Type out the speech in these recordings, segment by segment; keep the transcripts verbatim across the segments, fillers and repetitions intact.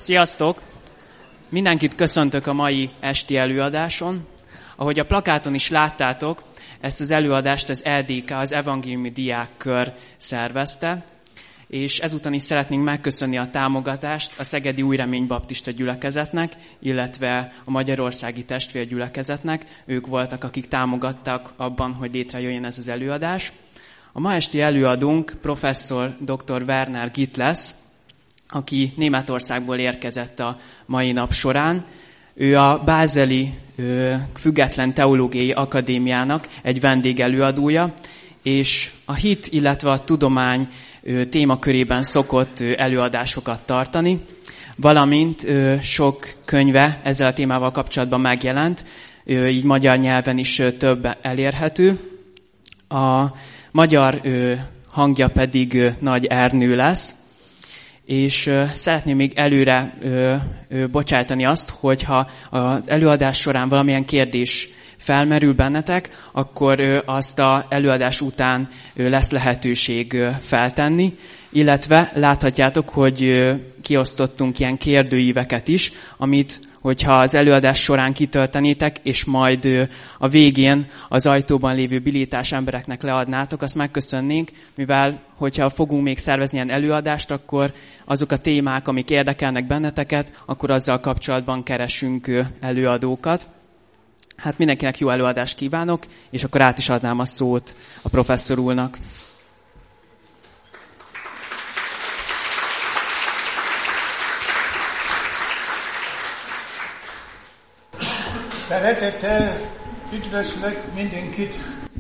Sziasztok! Mindenkit köszöntök a mai esti előadáson. Ahogy a plakáton is láttátok, ezt az előadást az é dé ká, az Evangéliumi Diákkör szervezte, és ezúton is szeretnénk megköszönni a támogatást a Szegedi Új Remény Baptista Gyülekezetnek, illetve a Magyarországi Testvérgyülekezetnek. Ők voltak, akik támogattak abban, hogy létrejöjjön ez az előadás. A ma esti előadónk professzor dr. Werner Gitt lesz, aki Németországból érkezett a mai nap során. Ő a Bázeli ö, Független Teológiai Akadémiának egy vendégelőadója, és a hit, illetve a tudomány ö, témakörében szokott ö, előadásokat tartani, valamint ö, sok könyve ezzel a témával kapcsolatban megjelent, ö, így magyar nyelven is ö, több elérhető. A magyar ö, hangja pedig ö, Nagy Ernő lesz, és ö, szeretném még előre ö, ö, bocsátani azt, hogyha az előadás során valamilyen kérdés felmerül bennetek, akkor ö, azt az előadás után ö, lesz lehetőség ö, feltenni, illetve láthatjátok, hogy ö, kiosztottunk ilyen kérdőíveket is, amit hogyha az előadás során kitöltenétek, és majd ö, a végén az ajtóban lévő bilítás embereknek leadnátok, azt megköszönnénk, mivel hogyha fogunk még szervezni ilyen előadást, akkor azok a témák, amik érdekelnek benneteket, akkor azzal kapcsolatban keresünk ö, előadókat. Hát mindenkinek jó előadást kívánok, és akkor át is adnám a szót a professzor úrnak. Szeretettel üdvözlök mindenkit.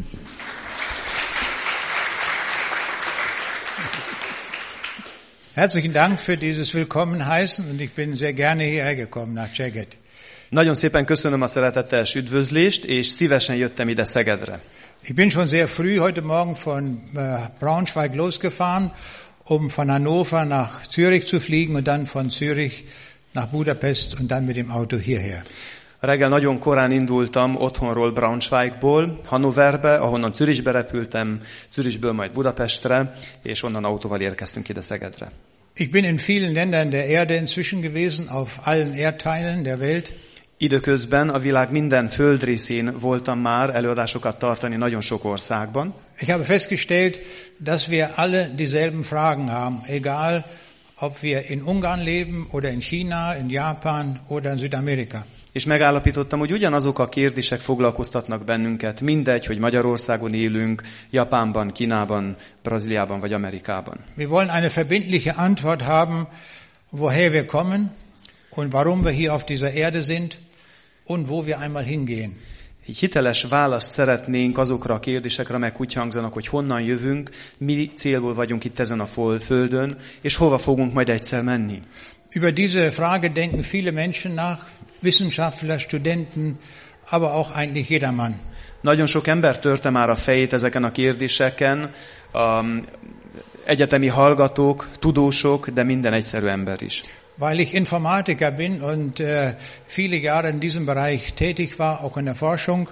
Herzlichen Dank für dieses Willkommenheißen und ich bin sehr gerne hierher gekommen nach Szeged. Nagyon szépen köszönöm a szeretetteljes üdvözlést, és szívesen jöttem ide Szegedre. Ich bin schon sehr früh heute Morgen von äh, Braunschweig losgefahren, um von Hannover nach Zürich zu fliegen und dann von Zürich nach Budapest und dann mit dem Auto hierher. Reggel nagyon korán indultam otthonról Braunschweigból, Hannoverbe, ahonnan Zürichbe repültem, Zürichből majd Budapestre, és onnan autóval érkeztünk ide Szegedre. Ich bin in vielen Ländern der Erde inzwischen gewesen, auf allen Erdteilen der Welt. Időközben a világ minden földrészén voltam már előadásokat tartani nagyon sok országban. Ich habe festgestellt, dass wir alle dieselben Fragen haben, egal ob wir in Ungarn leben oder in China, in Japan oder in Südamerika. És megállapítottam, hogy ugyanazok a kérdések foglalkoztatnak bennünket, mindegy, hogy Magyarországon élünk, Japánban, Kínában, Brazíliában vagy Amerikában. Wir wollen eine verbindliche Antwort haben, woher wir kommen und warum wir hier auf dieser Erde sind und wo wir einmal hingehen. Egy hiteles választ szeretnénk azokra a kérdésekre, amelyek úgy hangzanak, hogy honnan jövünk, mi célból vagyunk itt ezen a földön, és hova fogunk majd egyszer menni. Über diese Frage denken viele Menschen nach, Wissenschaftler, Studenten, aber auch eigentlich jedermann. Nagyon sok ember törte már a fejét ezeken a kérdéseken, um, egyetemi hallgatók, tudósok, de minden egyszerű ember is. Weil ich Informatiker bin und äh, viele Jahre in diesem Bereich tätig war, auch in der Forschung,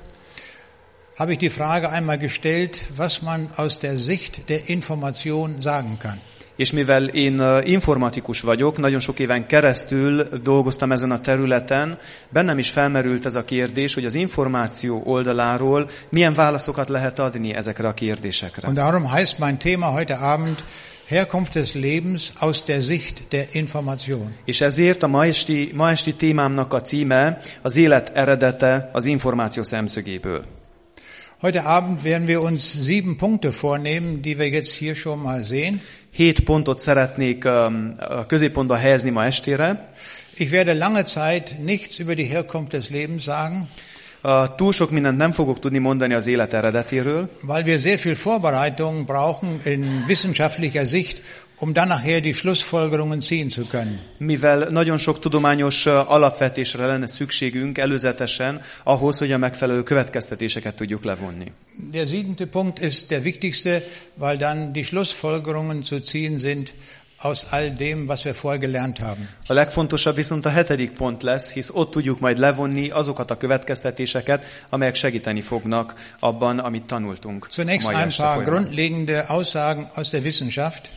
habe ich die Frage einmal gestellt, was man aus der Sicht der Information sagen kann. És mivel én informatikus vagyok, nagyon sok éven keresztül dolgoztam ezen a területen, bennem is felmerült ez a kérdés, hogy az információ oldaláról milyen válaszokat lehet adni ezekre a kérdésekre. Und darum heißt mein Thema heute Abend Herkunft des Lebens aus der Sicht der Information. És ezért a ma esti, ma esti témámnak a címe az élet eredete az információ szemszögéből. Heute Abend werden wir uns sieben Punkte vornehmen, die wir jetzt hier schon mal sehen. Hét pontot szeretnék a középpontba helyezni ma estére. Ich werde lange Zeit nichts über die Herkunft des Lebens sagen. Uh, túl sok mindent nem fogok tudni mondani az élet eredetéről. Weil wir sehr viel Vorbereitung brauchen in wissenschaftlicher Sicht, um dann nachher die Schlussfolgerungen ziehen zu können. Mivel nagyon sok tudományos alapvetésre lenne szükségünk előzetesen ahhoz, hogy a megfelelő következtetéseket tudjuk levonni. Der siebente Punkt ist der wichtigste, weil dann die Schlussfolgerungen zu ziehen sind aus all dem, was wir vorher gelernt haben. A legfontosabb viszont a hetedik pont lesz, hisz ott tudjuk majd levonni azokat a következtetéseket, amelyek segíteni fognak abban, amit tanultunk. Zunächst ein paar grundlegende Aussagen aus der Wissenschaft.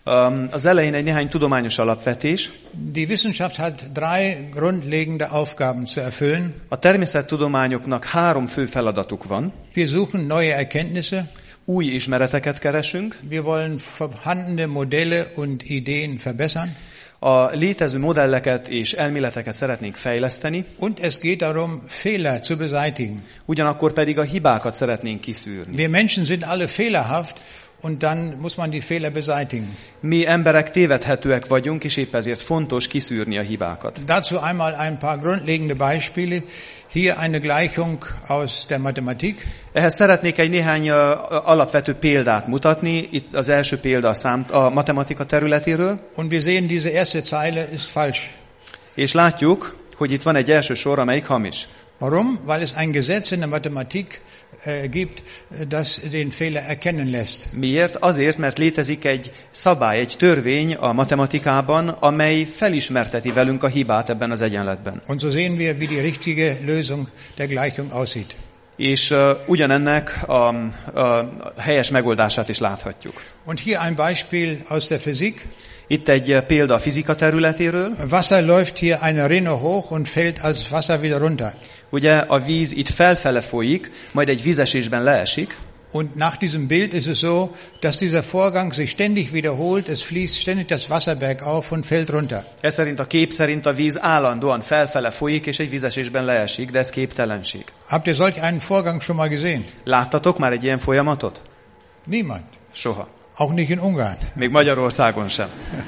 Az elején egy néhány tudományos alapvetés. Die Wissenschaft hat drei grundlegende Aufgaben zu erfüllen. A természettudományoknak három fő feladatuk van. Wir suchen neue Erkenntnisse. Új ismereteket keresünk. Wir wollen vorhandene Modelle und Ideen verbessern. A létező modelleket és elméleteket szeretnénk fejleszteni. Und es geht darum, Fehler zu beseitigen. Ugyanakkor pedig a hibákat szeretnénk kiszűrni. Wir Menschen sind alle fehlerhaft. Und dann muss man die Fehler beseitigen. Mi emberek tévedhetőek vagyunk, és épp ezért fontos kiszűrni a hibákat. Dazu einmal ein paar grundlegende Beispiele. Hier eine Gleichung aus der Mathematik. Ehhez szeretnék egy néhány uh, alapvető példát mutatni. Itt az első példa a, szám, a matematika területéről. Und wir sehen, diese erste Zeile ist falsch. És látjuk, hogy itt van egy első sor, amelyik hamis. Warum? Weil es ein Gesetz in der Mathematik äh, gibt, das den Fehler erkennen lässt. Miért? Azért, mert létezik egy szabály, egy törvény a matematikában, amely felismerteti velünk a hibát ebben az egyenletben. Und so sehen wir, wie die richtige Lösung der Gleichung aussieht. És uh, ugyanennek a, a helyes megoldását is láthatjuk. Und hier ein Beispiel aus der Physik. Itt egy példa a fizika területéről. Wasser läuft hier eine Rinne hoch und fällt als Wasser wieder runter. Ugye a víz itt felfele folyik, majd egy vízesésben leesik. Und nach diesem Bild ist es so, dass dieser Vorgang sich ständig wiederholt, es fließt ständig das Wasser bergauf und fällt runter. Ez szerint a kép szerint a víz állandóan felfele folyik, és egy vízesésben leesik, de ez képtelenség. Habt ihr solch einen Vorgang schon mal gesehen? Láttatok már egy ilyen folyamatot? Niemand. Soha. Auch nicht in Ungarn. Még Magyarországon sem.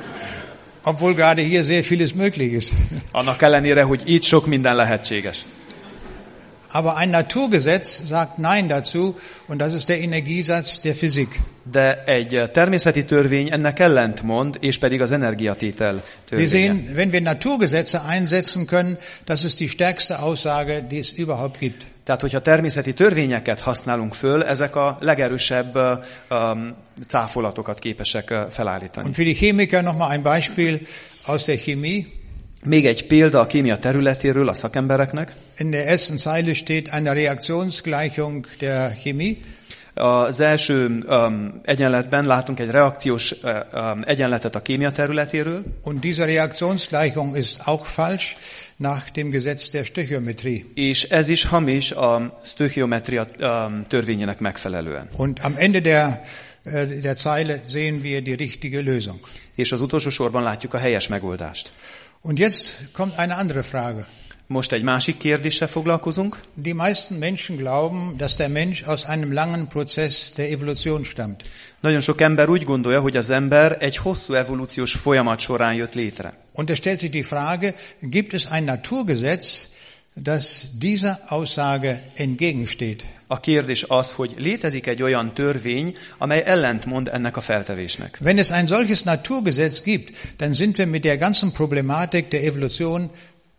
Obwohl gerade hier sehr vieles möglich ist. Annak ellenére, hogy itt sok minden lehetséges. Aber ein Naturgesetz sagt Nein dazu, und das ist der Energiesatz der Physik. De egy természeti törvény ennek ellentmond, és pedig az energiatétel törvénye. Wir sehen, wenn wir Naturgesetze einsetzen können, das ist die stärkste Aussage, die es überhaupt gibt. Tehát, hogyha természeti törvényeket használunk föl, ezek a legerősebb um, cáfolatokat képesek uh, felállítani. Und für die Chemiker nochmal ein Beispiel aus der Chemie. Még egy példa a kémia területéről a szakembereknek. In der ersten Zeile steht eine Reaktionsgleichung der Chemie. Az első um, egyenletben látunk egy reakciós uh, um, egyenletet a kémia területéről. Und diese Reaktionsgleichung ist auch falsch nach dem Gesetz der Stöchiometrie. És ez is hamis a sztöchiometria um, törvényének megfelelően. Und am Ende der, uh, der Zeile sehen wir die richtige Lösung. És az utolsó sorban látjuk a helyes megoldást. Und jetzt kommt eine andere Frage. Most egy másik kérdéssel foglalkozunk. Die meisten Menschen glauben, dass der Mensch aus einem langen Prozess der Evolution stammt. Nagyon sok ember úgy gondolja, hogy az ember egy hosszú evolúciós folyamat során jött létre. Und da stellt sich die Frage, gibt es ein Naturgesetz, das dieser Aussage entgegensteht? A kérdés az, hogy létezik egy olyan törvény, amely ellentmond ennek a feltevésnek. Wenn es ein solches Naturgesetz gibt, dann sind wir mit der ganzen Problematik der Evolution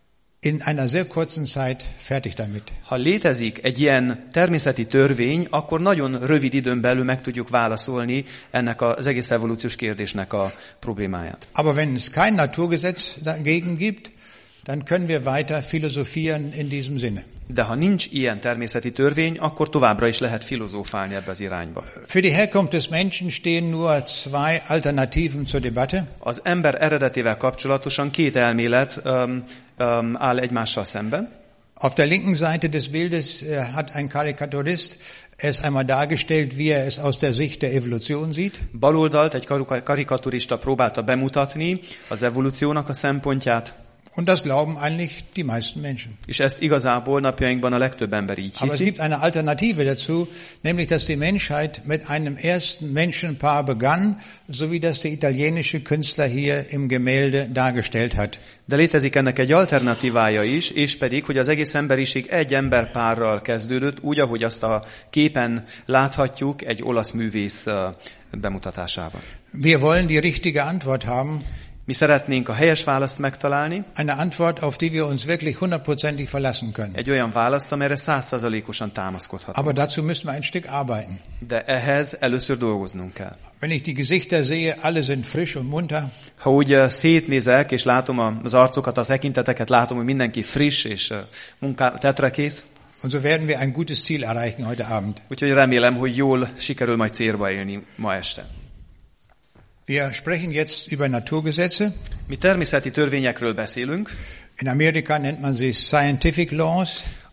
in einer sehr kurzen Zeit fertig damit. Ha létezik egy ilyen természeti törvény, akkor nagyon rövid időn belül meg tudjuk válaszolni ennek az egész evolúciós kérdésnek a problémáját. Aber wenn es kein Naturgesetz dagegen gibt, dann können wir weiter philosophieren in diesem Sinne. De ha nincs ilyen természeti törvény, akkor továbbra is lehet filozófálni ebbe az irányba. Für die Herkunft des Menschen stehen nur zwei Alternativen zur Debatte. Az ember eredetével kapcsolatosan két elmélet um, um, áll egymással szemben. Auf der linken Seite des Bildes uh, hat ein Karikaturist es einmal dargestellt, wie er es aus der Sicht der Evolution sieht. Baloldalt egy karikaturista próbálta bemutatni az evolúciónak a szempontját. Und das glauben eigentlich die meisten Menschen. És ezt igazából napjainkban a legtöbb ember így Aber es hiszi. gibt eine Alternative dazu, nämlich dass die Menschheit mit einem ersten Menschenpaar begann, so wie das der italienische Künstler hier im Gemälde dargestellt hat. De létezik ennek egy alternatívája is, és pedig, hogy az egész emberiség egy emberpárral kezdődött, úgy, ahogy azt a képen láthatjuk egy olasz művész bemutatásában. Wir wollen die richtige Antwort haben. Mi szeretnénk a helyes választ megtalálni. Eine Antwort, auf die wir uns wirklich hundertprozentig verlassen können. Egy olyan választ, amelyre százszázalékosan támaszkodhatunk. Aber dazu müssen wir ein Stück arbeiten. De ehhez először dolgoznunk kell. Wenn ich die Gesichter sehe, alle sind frisch und munter. Ha úgy szétnézek, és látom az arcokat, a tekinteteket, látom, hogy mindenki friss és munká, tetrekész. Und so werden wir ein gutes Ziel erreichen heute Abend. Úgyhogy remélem, hogy jól sikerül majd célba élni ma este. Wir sprechen jetzt über Naturgesetze. Mi természeti törvényekről beszélünk. In Amerika nennt man sie scientific laws.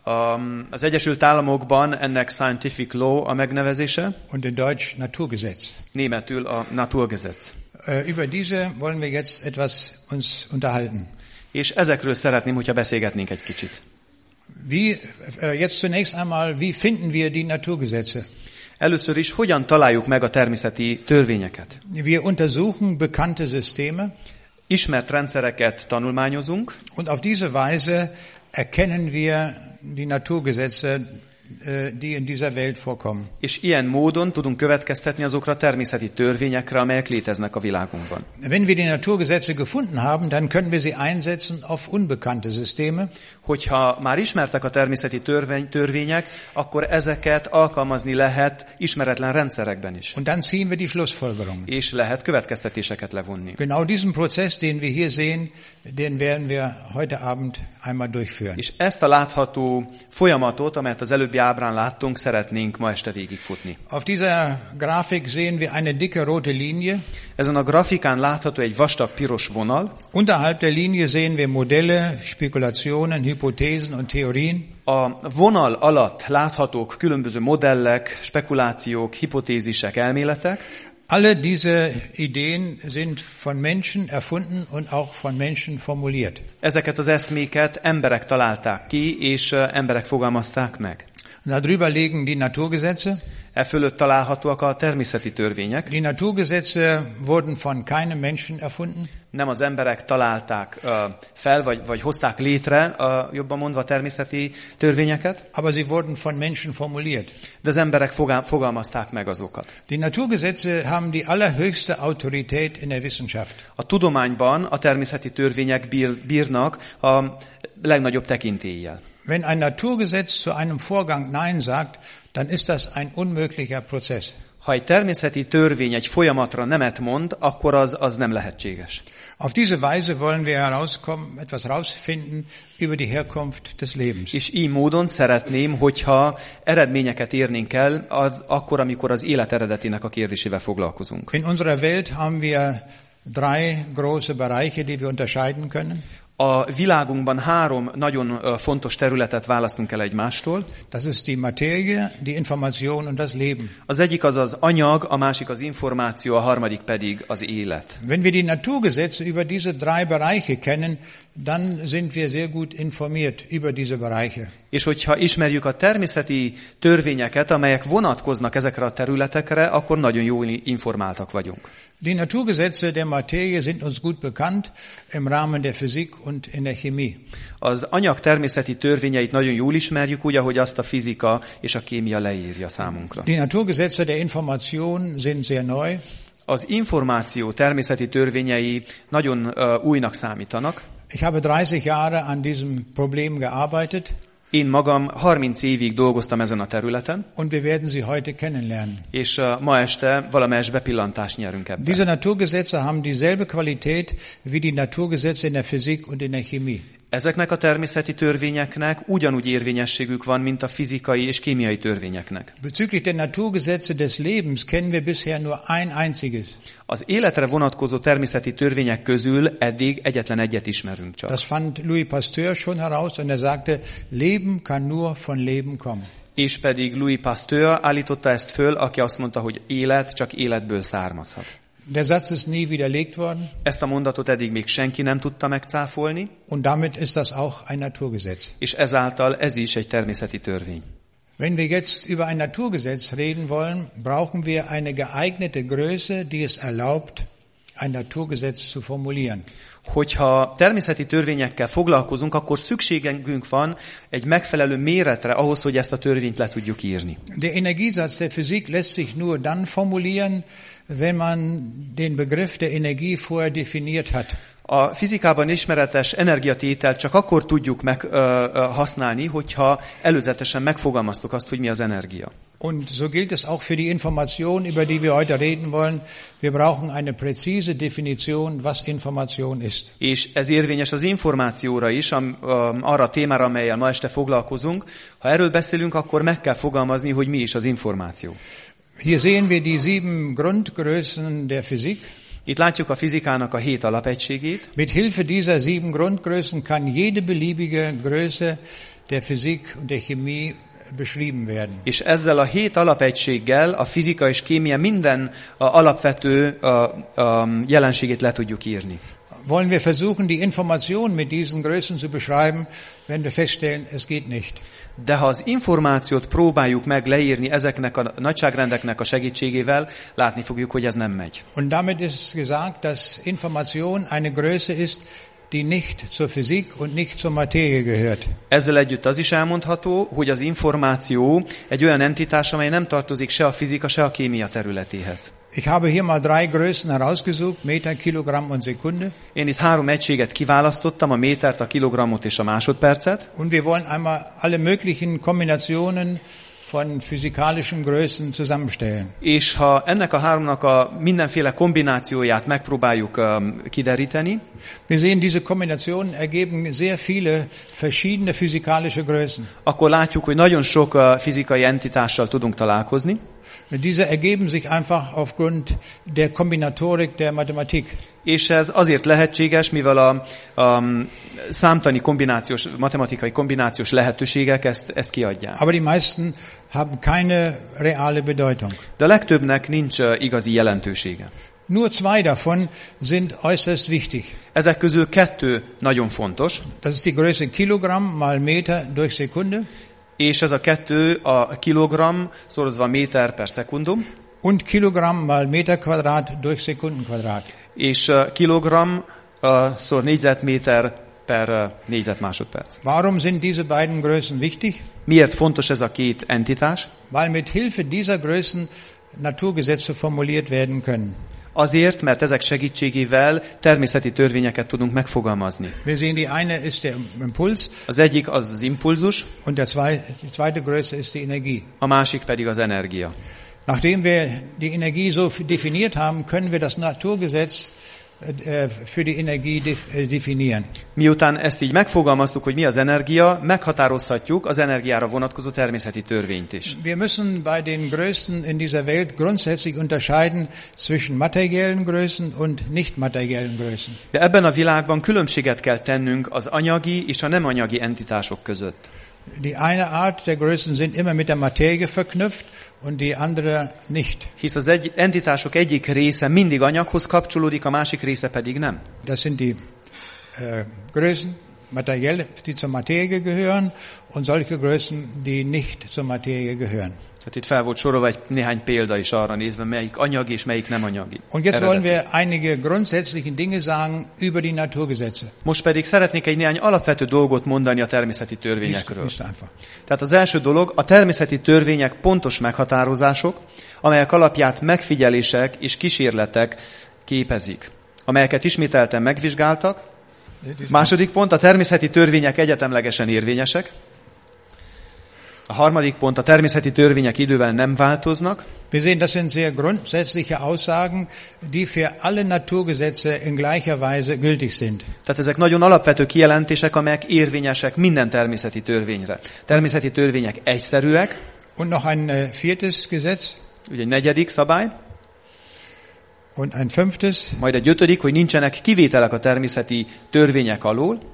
Az Egyesült Államokban ennek scientific law a megnevezése. Und in Deutsch Naturgesetz. Németül a Naturgesetz. Über diese wollen wir jetzt etwas uns unterhalten. És ezekről szeretném, hogyha beszélgetnénk egy kicsit. Wie, jetzt zunächst einmal, wie finden wir die Naturgesetze? Először is, hogyan találjuk meg a természeti törvényeket? Wir untersuchen bekannte Systeme. Ismert rendszereket tanulmányozunk. Und auf diese Weise erkennen wir die Naturgesetze, die in dieser Welt vorkommen. És ilyen módon tudunk következtetni azokra a természeti törvényekre, amelyek léteznek a világunkban. Wenn wir die Naturgesetze gefunden haben, dann können wir sie einsetzen auf unbekannte Systeme. Hogyha már ismertek a természeti törvény, törvények, akkor ezeket alkalmazni lehet ismeretlen rendszerekben is. Und dann ziehen wir die Schlussfolgerungen. És lehet következtetéseket levonni. Genau diesen Prozess, den wir hier sehen, den werden wir heute Abend einmal durchführen. És ezt a látható folyamatot, amelyet az előbbi ábrán láttunk, szeretnénk ma este végigfutni. Auf dieser Grafik sehen wir eine dicke rote Linie. Ezen a grafikán látható egy vastag piros vonal. Unterhalb der Linie sehen wir Modelle, Spekulationen, Hypothesen und Theorien. A vonal alatt láthatók különböző modellek, spekulációk, hipotézisek, elméletek. Alle diese Ideen sind von Menschen erfunden und auch von Menschen formuliert. Ezeket az eszméket emberek találták ki, és emberek fogalmazták meg. Darüber liegen die Naturgesetze. E fölött találhatóak a természeti törvények. Die Naturgesetze wurden von keinem Menschen erfunden. Nem az emberek találták uh, fel, vagy, vagy hozták létre, uh, jobban mondva, természeti törvényeket. Aber sie wurden von Menschen formuliert. De az emberek fogal- fogalmazták meg azokat. Die Naturgesetze haben die allerhöchste Autorität in der Wissenschaft. A tudományban a természeti törvények bír, bírnak a legnagyobb tekintéllyel. Wenn ein Naturgesetz zu einem Vorgang Nein sagt, dann ist das ein unmöglicher Prozess. Ha egy természeti törvény egy folyamatra nemet mond, akkor az, az nem lehetséges. Auf diese Weise wollen wir herauskommen, etwas herausfinden über die Herkunft des Lebens. És így módon szeretném, hogyha eredményeket érnénk el, az, akkor, amikor az élet eredetének a kérdésével foglalkozunk. In unserer Welt haben wir drei große Bereiche, die wir unterscheiden können. A világunkban három nagyon fontos területet választunk el egymástól. Das ist die Materie, die Information und das Leben. Az egyik az az anyag, a másik az információ, a harmadik pedig az élet. Wenn wir die Naturgesetze über diese drei Bereiche kennen, dann sind wir sehr gut informiert über diese Bereiche. És hogyha ismerjük a természeti törvényeket, amelyek vonatkoznak ezekre a területekre, akkor nagyon jól informáltak vagyunk. Die Naturgesetze der Materie sind uns gut bekannt im Rahmen der Physik und in der Chemie. Az anyag természeti törvényeit nagyon jól ismerjük, úgy, ahogy azt a fizika és a kémia leírja számunkra. Die Naturgesetze der Information sind sehr neu. Az információ természeti törvényei nagyon uh, újnak számítanak. Ich habe dreißig Jahre an diesem Problem gearbeitet. Én magam harminc évig dolgoztam ezen a területen. Und wir werden sie heute kennenlernen. És uh, ma este valamelyes bepillantást nyerünk ebben. Diese Naturgesetze haben dieselbe Qualität wie die Naturgesetze in der Physik und in der Chemie. Ezeknek a természeti törvényeknek ugyanúgy érvényességük van, mint a fizikai és kémiai törvényeknek. Bezüglich der Naturgesetze des Lebens kennen wir bisher nur ein einziges. Az életre vonatkozó természeti törvények közül eddig egyetlen egyet ismerünk csak. Das fand Louis Pasteur schon heraus, und er sagte, Leben kann nur von Leben kommen. És pedig Louis Pasteur állította ezt föl, aki azt mondta, hogy élet csak életből származhat. Der Satz ist nie widerlegt worden. Ezt a mondatot eddig még senki nem tudta megcáfolni. Und damit ist das auch ein Naturgesetz. És ezáltal ez is egy természeti törvény. Wenn wir jetzt über ein Naturgesetz reden wollen, brauchen wir eine geeignete Größe, die es erlaubt, ein Naturgesetz zu formulieren. Hogyha természeti törvényekkel foglalkozunk, akkor szükségünk van egy megfelelő méretre ahhoz, hogy ezt a törvényt le tudjuk írni. Der Energiesatz der Physik lässt sich nur dann formulieren, wenn man den Begriff der Energie vorher definiert hat. A fizikában ismeretes energiatételt csak akkor tudjuk meg, ö, ö, használni, hogyha előzetesen megfogalmaztuk azt, hogy mi az energia. Und so gilt es auch für die Information, über die wir heute reden wollen. Wir brauchen eine präzise Definition, was Information ist. És ez érvényes az információra is, am, arra a témára, amellyel ma este foglalkozunk. Ha erről beszélünk, akkor meg kell fogalmazni, hogy mi is az információ. Hier sehen wir die sieben Grundgrößen der Physik. Itt látjuk a fizikának a hét alapegységét. Mit Hilfe dieser sieben Grundgrößen kann jede beliebige Größe der Physik und der Chemie beschrieben werden. És ezzel a hét alapegységgel a fizika és kémia minden a alapvető a, a jelenségét le tudjuk írni. Wollen wir versuchen, die Information mit diesen Größen zu beschreiben, wenn wir feststellen, es geht nicht. De ha az információt próbáljuk meg leírni ezeknek a nagyságrendeknek a segítségével, látni fogjuk, hogy ez nem megy. Und damit ist gesagt, dass Information eine Größe ist, die nicht zur Physik und nicht zur Materie gehört. Ezzel együtt az is elmondható, hogy az információ egy olyan entitás, amely nem tartozik se a fizika, se a kémia területéhez. Ich habe hier mal drei Größen herausgesucht, Meter, Kilogramm und Sekunde. Én itt három egységet kiválasztottam, a métert, a kilogrammot és a másodpercet. Und wir wollen einmal alle möglichen Kombinationen von physikalischen Größen zusammenstellen. És ha ennek a háromnak a mindenféle kombinációját megpróbáljuk um, kideríteni, wir sehen, diese Kombinationen ergeben sehr viele verschiedene physikalische Größen. akkor látjuk, hogy nagyon sok uh, fizikai entitással tudunk találkozni. Diese ergeben sich einfach aufgrund der Kombinatorik der Mathematik. És ez azért lehetséges, mivel a, a számtani kombinációs, matematikai kombinációs lehetőségek ezt, ezt kiadják. Aber die meisten haben keine reale Bedeutung. De a legtöbbnek nincs igazi jelentősége. Nur zwei davon sind äußerst wichtig. Ezek közül kettő nagyon fontos. Das ist die Größe Kilogramm mal Meter durch Sekunde. És ez a kettő a kilogramm szorozva méter per szekundum. Und Kilogramm mal Meterquadrat durch Sekundenquadrat. És kilogramm uh, szor négyzetméter per uh, négyzetmásodperc. Warum sind diese beiden Größen wichtig? Miért fontos ez a két entitás? Weil mit Hilfe dieser Größen Naturgesetze formuliert werden können. Azért, mert ezek segítségével természeti törvényeket tudunk megfogalmazni. Wir sehen, die eine ist der Impuls. Az egyik az az impulzus, und der zweite, die zweite Größe ist die Energie. A másik pedig az energia. Nachdem wir die Energie so definiert haben, können wir das Naturgesetz für die Energie definieren. Miután ezt így megfogalmaztuk, hogy mi az energia, meghatározhatjuk az energiára vonatkozó természeti törvényt is. Wir müssen bei den Größen in dieser Welt grundsätzlich unterscheiden zwischen materiellen Größen und nicht materiellen Größen. De ebben a világban különbséget kell tennünk az anyagi és a nem anyagi entitások között. Die eine Art der Größen sind immer mit der Materie verknüpft und die andere nicht. Hisz az egy, entitások egyik része mindig anyaghoz kapcsolódik, a másik része pedig nem. Das sind die äh, Größen, materielle, die zur Materie gehören und solche Größen, die nicht zur Materie gehören. Tehát itt fel volt sorolva egy néhány példa is arra nézve, melyik anyagi és melyik nem anyagi. Und jetzt wollen wir einige grundsätzliche Dinge sagen über die Naturgesetze. Most pedig szeretnék egy néhány alapvető dolgot mondani a természeti törvényekről. Tehát az első dolog, a természeti törvények pontos meghatározások, amelyek alapját megfigyelések és kísérletek képezik, amelyeket ismételten megvizsgáltak. Második pont, a természeti törvények egyetemlegesen érvényesek. A harmadik pont, a természeti törvények idővel nem változnak. Wir sehen, das sind sehr grundsätzliche Aussagen, die für alle Naturgesetze in gleicher Weise gültig sind. Tehát ezek nagyon alapvető kijelentések, amelyek érvényesek minden természeti törvényre. Természeti törvények egyszerűek. Und noch ein uh, viertes Gesetz. Ugye egy negyedik szabály. Und ein fünftes. Majd egy ötödik, hogy nincsenek kivételek a természeti törvények alól.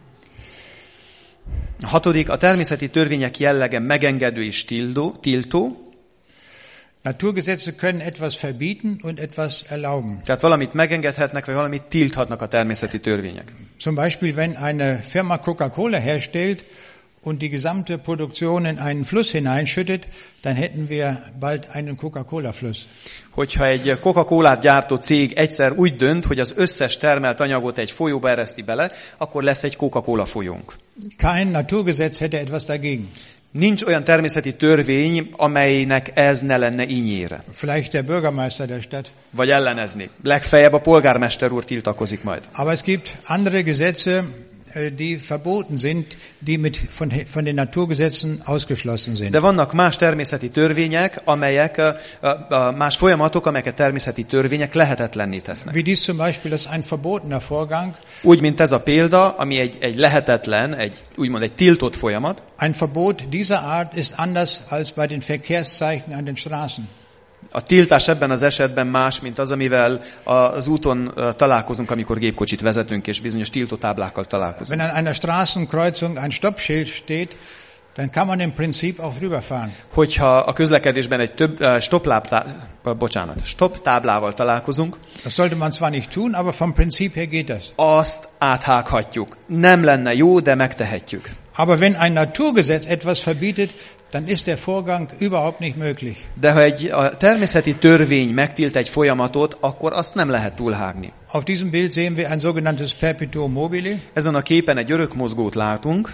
A hatodik, a természeti törvények jellege megengedő és tiltó. tiltó. Naturgesetze können etwas verbieten und etwas erlauben. Tehát valamit megengedhetnek, vagy valamit tilthatnak a természeti törvények. Zum Beispiel, wenn eine Firma Coca-Cola herstellt und die gesamte Produktion in einen Fluss hineinschüttet, dann hätten wir bald einen Coca-Cola-Fluss. Hogyha egy Coca-Colát gyártó cég egyszer úgy dönt, hogy az összes termelt anyagot egy folyóba ereszti bele, akkor lesz egy Coca-Cola folyónk. Kein Naturgesetz hätte etwas dagegen. Nincs olyan természeti törvény, amelynek ez ne lenne ínyére. Vielleicht der Bürgermeister der Stadt. Vagy ellenezni. Legfeljebb a polgármester úr tiltakozik majd. Aber es gibt andere Gesetze, die verboten sind, die mit von, von den Naturgesetzen ausgeschlossen sind. De vannak más természeti törvények, amelyek más folyamatok, amelyeket természeti törvények lehetetlenné tesznek. Wie dies zum Beispiel, das ist ein verbotener Vorgang. Úgy, mint ez a példa, ami egy, egy lehetetlen, egy, úgymond egy tiltott folyamat. Ein Verbot dieser Art ist anders als bei den Verkehrszeichen an den Straßen. A tiltás ebben az esetben más, mint az, amivel az úton találkozunk, amikor gépkocsit vezetünk, és bizonyos tiltótáblákkal találkozunk. Wenn an einer Straßenkreuzung ein Stoppschild steht, dann kann man im Prinzip auch rüberfahren. Hogyha a közlekedésben egy több uh, stoppláb, bocsánat, stopp táblával találkozunk, Das sollte man zwar nicht tun, aber vom Prinzip her geht das. azt áthághatjuk. Nem lenne jó, de megtehetjük. Aber wenn ein Naturgesetz etwas verbietet, dann ist der Vorgang überhaupt nicht möglich. De ha egy a természeti törvény megtilt egy folyamatot, akkor azt nem lehet túlhágni. Auf diesem Bild sehen wir ein sogenanntes Perpetuum mobile. Ezen a képen egy örökmozgót látunk.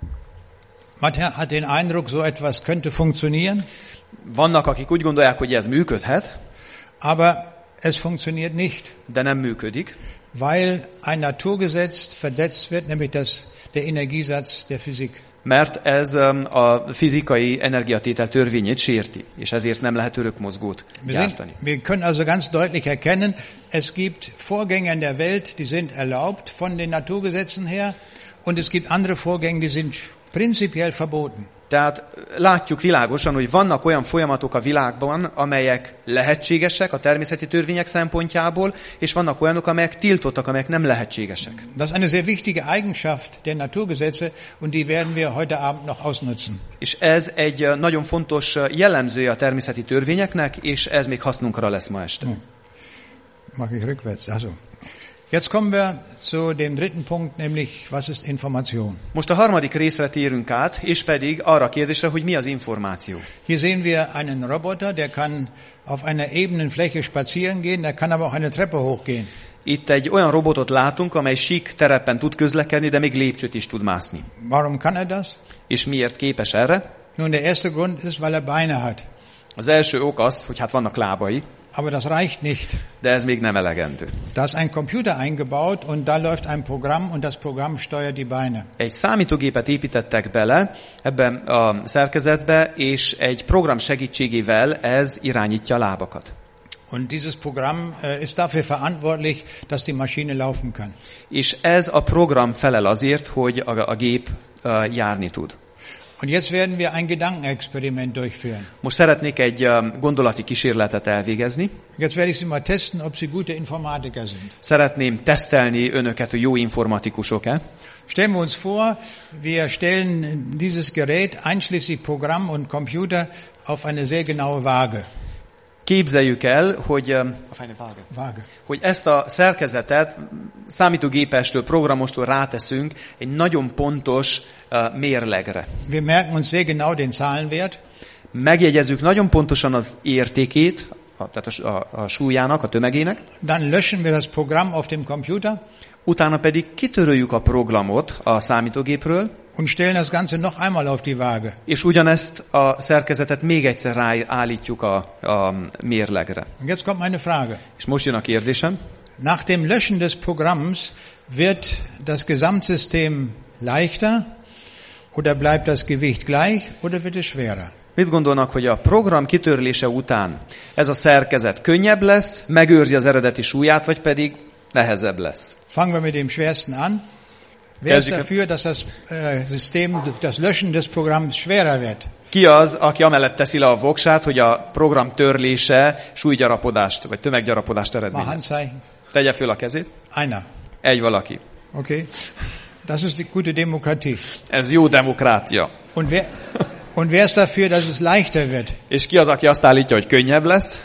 Man hat den Eindruck, so etwas könnte funktionieren. Vannak, akik úgy gondolják, hogy ez működhet, aber es funktioniert nicht, de nem működik, weil ein Naturgesetz verletzt wird, nämlich das, der Energiesatz der Physik. mert ez a fizikai energiatétel törvényét sérti, és ezért nem lehet örökmozgót gyártani. Wir können also ganz deutlich erkennen, es gibt Vorgänge in der Welt, die sind erlaubt von den Naturgesetzen her, und es gibt andere Vorgänge, die sind prinzipiell verboten. Tehát látjuk világosan, hogy vannak olyan folyamatok a világban, amelyek lehetségesek a természeti törvények szempontjából, és vannak olyanok, amelyek tiltottak, amelyek nem lehetségesek. Das ist eine sehr wichtige Eigenschaft der Naturgesetze, und die werden wir heute Abend noch ausnutzen. És ez egy nagyon fontos jellemzője a természeti törvényeknek, és ez még hasznunkra lesz ma este. Hm. Mach ich rückwärts. Also. Jetzt kommen wir zu dem dritten Punkt, nämlich was ist Information? Most a harmadik részre térünk át, és pedig arra a kérdésre, hogy mi az információ. Hier sehen wir einen Roboter, der kann auf einer ebenen Fläche spazieren gehen, der kann aber auch eine Treppe hochgehen. Itt egy olyan robotot látunk, amely sík terepen tud közlekedni, de még lépcsőt is tud mászni. Warum kann er das? És miért képes erre? Nun, der erste Grund ist, weil er Beine hat. Az első ok az, hogy hát vannak lábai, aber das reicht nicht. de ez még nem elegendő. Da ist ein Computer eingebaut und da läuft ein Programm und das Programm steuert die Beine. Egy számítógépet építettek bele ebben a szerkezetbe, és egy program segítségével ez irányítja a lábakat. Und dieses Programm äh, ist dafür verantwortlich, dass die Maschine laufen kann. És ez a program felel azért, hogy a, a gép uh, járni tud. Und jetzt werden wir ein Gedankenexperiment durchführen. Most szeretnék egy uh, gondolati kísérletet elvégezni. Jetzt werde ich Sie mal testen, ob Sie gute Informatiker sind. Szeretném tesztelni önöket, hogy jó informatikusok-e. Stellen wir uns vor, wir stellen dieses Gerät einschließlich Programm und Computer auf eine sehr genaue Waage. Képzeljük el, hogy, um, Waage. hogy ezt a szerkezetet számítógépestől, programostól ráteszünk egy nagyon pontos uh, mérlegre. Wir merken uns sehr genau den Zahlenwert. Megjegyezzük nagyon pontosan az értékét, a, tehát a, a, a súlyának, a tömegének. Dann löschen wir das Programm auf dem Computer. Utána pedig kitöröljük a programot a számítógépről, und stellen das Ganze noch einmal auf die Waage. És ugyanezt a szerkezetet még egyszer ráállítjuk a, a mérlegre. Und jetzt kommt meine Frage. És most jön a kérdésem. Nach dem Löschen des Programms wird das Gesamtsystem leichter oder bleibt das Gewicht gleich oder wird es schwerer? Mit gondolnak, hogy a program kitörlése után ez a szerkezet könnyebb lesz, megőrzi az eredeti súlyát, vagy pedig nehezebb lesz? Fangen wir mit dem schwersten an. Wer ist dafür, dass das äh, System, das Löschen des Programms schwerer wird? Ki az, aki amellett teszi le a voksát, hogy a program törlése súlygyarapodást, vagy tömeggyarapodást eredményez? Handzeichen. Tegye föl a kezét. Einer. Egy valaki. Okay. Das ist die gute Demokratie. Ez jó demokrácia. Und wer, und wer ist dafür, dass es leichter wird? És ki az, aki azt állítja, hogy könnyebb lesz?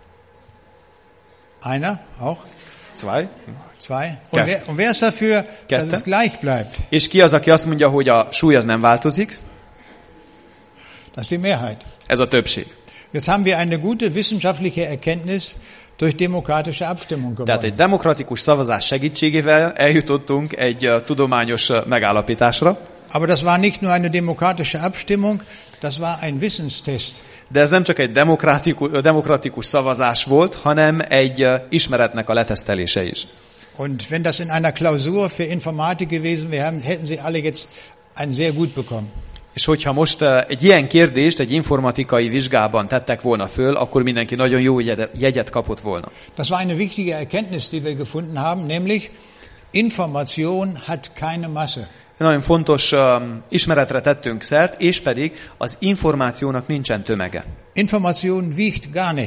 Einer, auch. Zwei. Zwei. Und wer, und wer ist dafür, dass es gleich bleibt? És ki az, aki azt mondja, hogy a súly az nem változik? Das ist die Mehrheit. Ez a többség. Jetzt haben wir eine gute wissenschaftliche Erkenntnis durch demokratische Abstimmung gewonnen. Tehát egy demokratikus szavazás segítségével eljutottunk egy uh, tudományos uh, megállapításra. Aber das war nicht nur eine demokratische Abstimmung, das war ein Wissenstest. De ez nem csak egy demokratikus, demokratikus szavazás volt, hanem egy uh, ismeretnek a letesztelése is. Und wenn das in einer Klausur für Informatik gewesen wäre, hätten Sie alle jetzt ein sehr gut bekommen. És hogyha most uh, egy ilyen kérdést egy informatikai vizsgában tettek volna föl, akkor mindenki nagyon jó jegyet kapott volna. Das war eine wichtige Erkenntnis, die wir gefunden haben, nämlich Information hat keine Masse. Nagyon fontos um, ismeretre tettünk szert, és pedig az információnak nincsen tömege. Information wiegt gar nichts.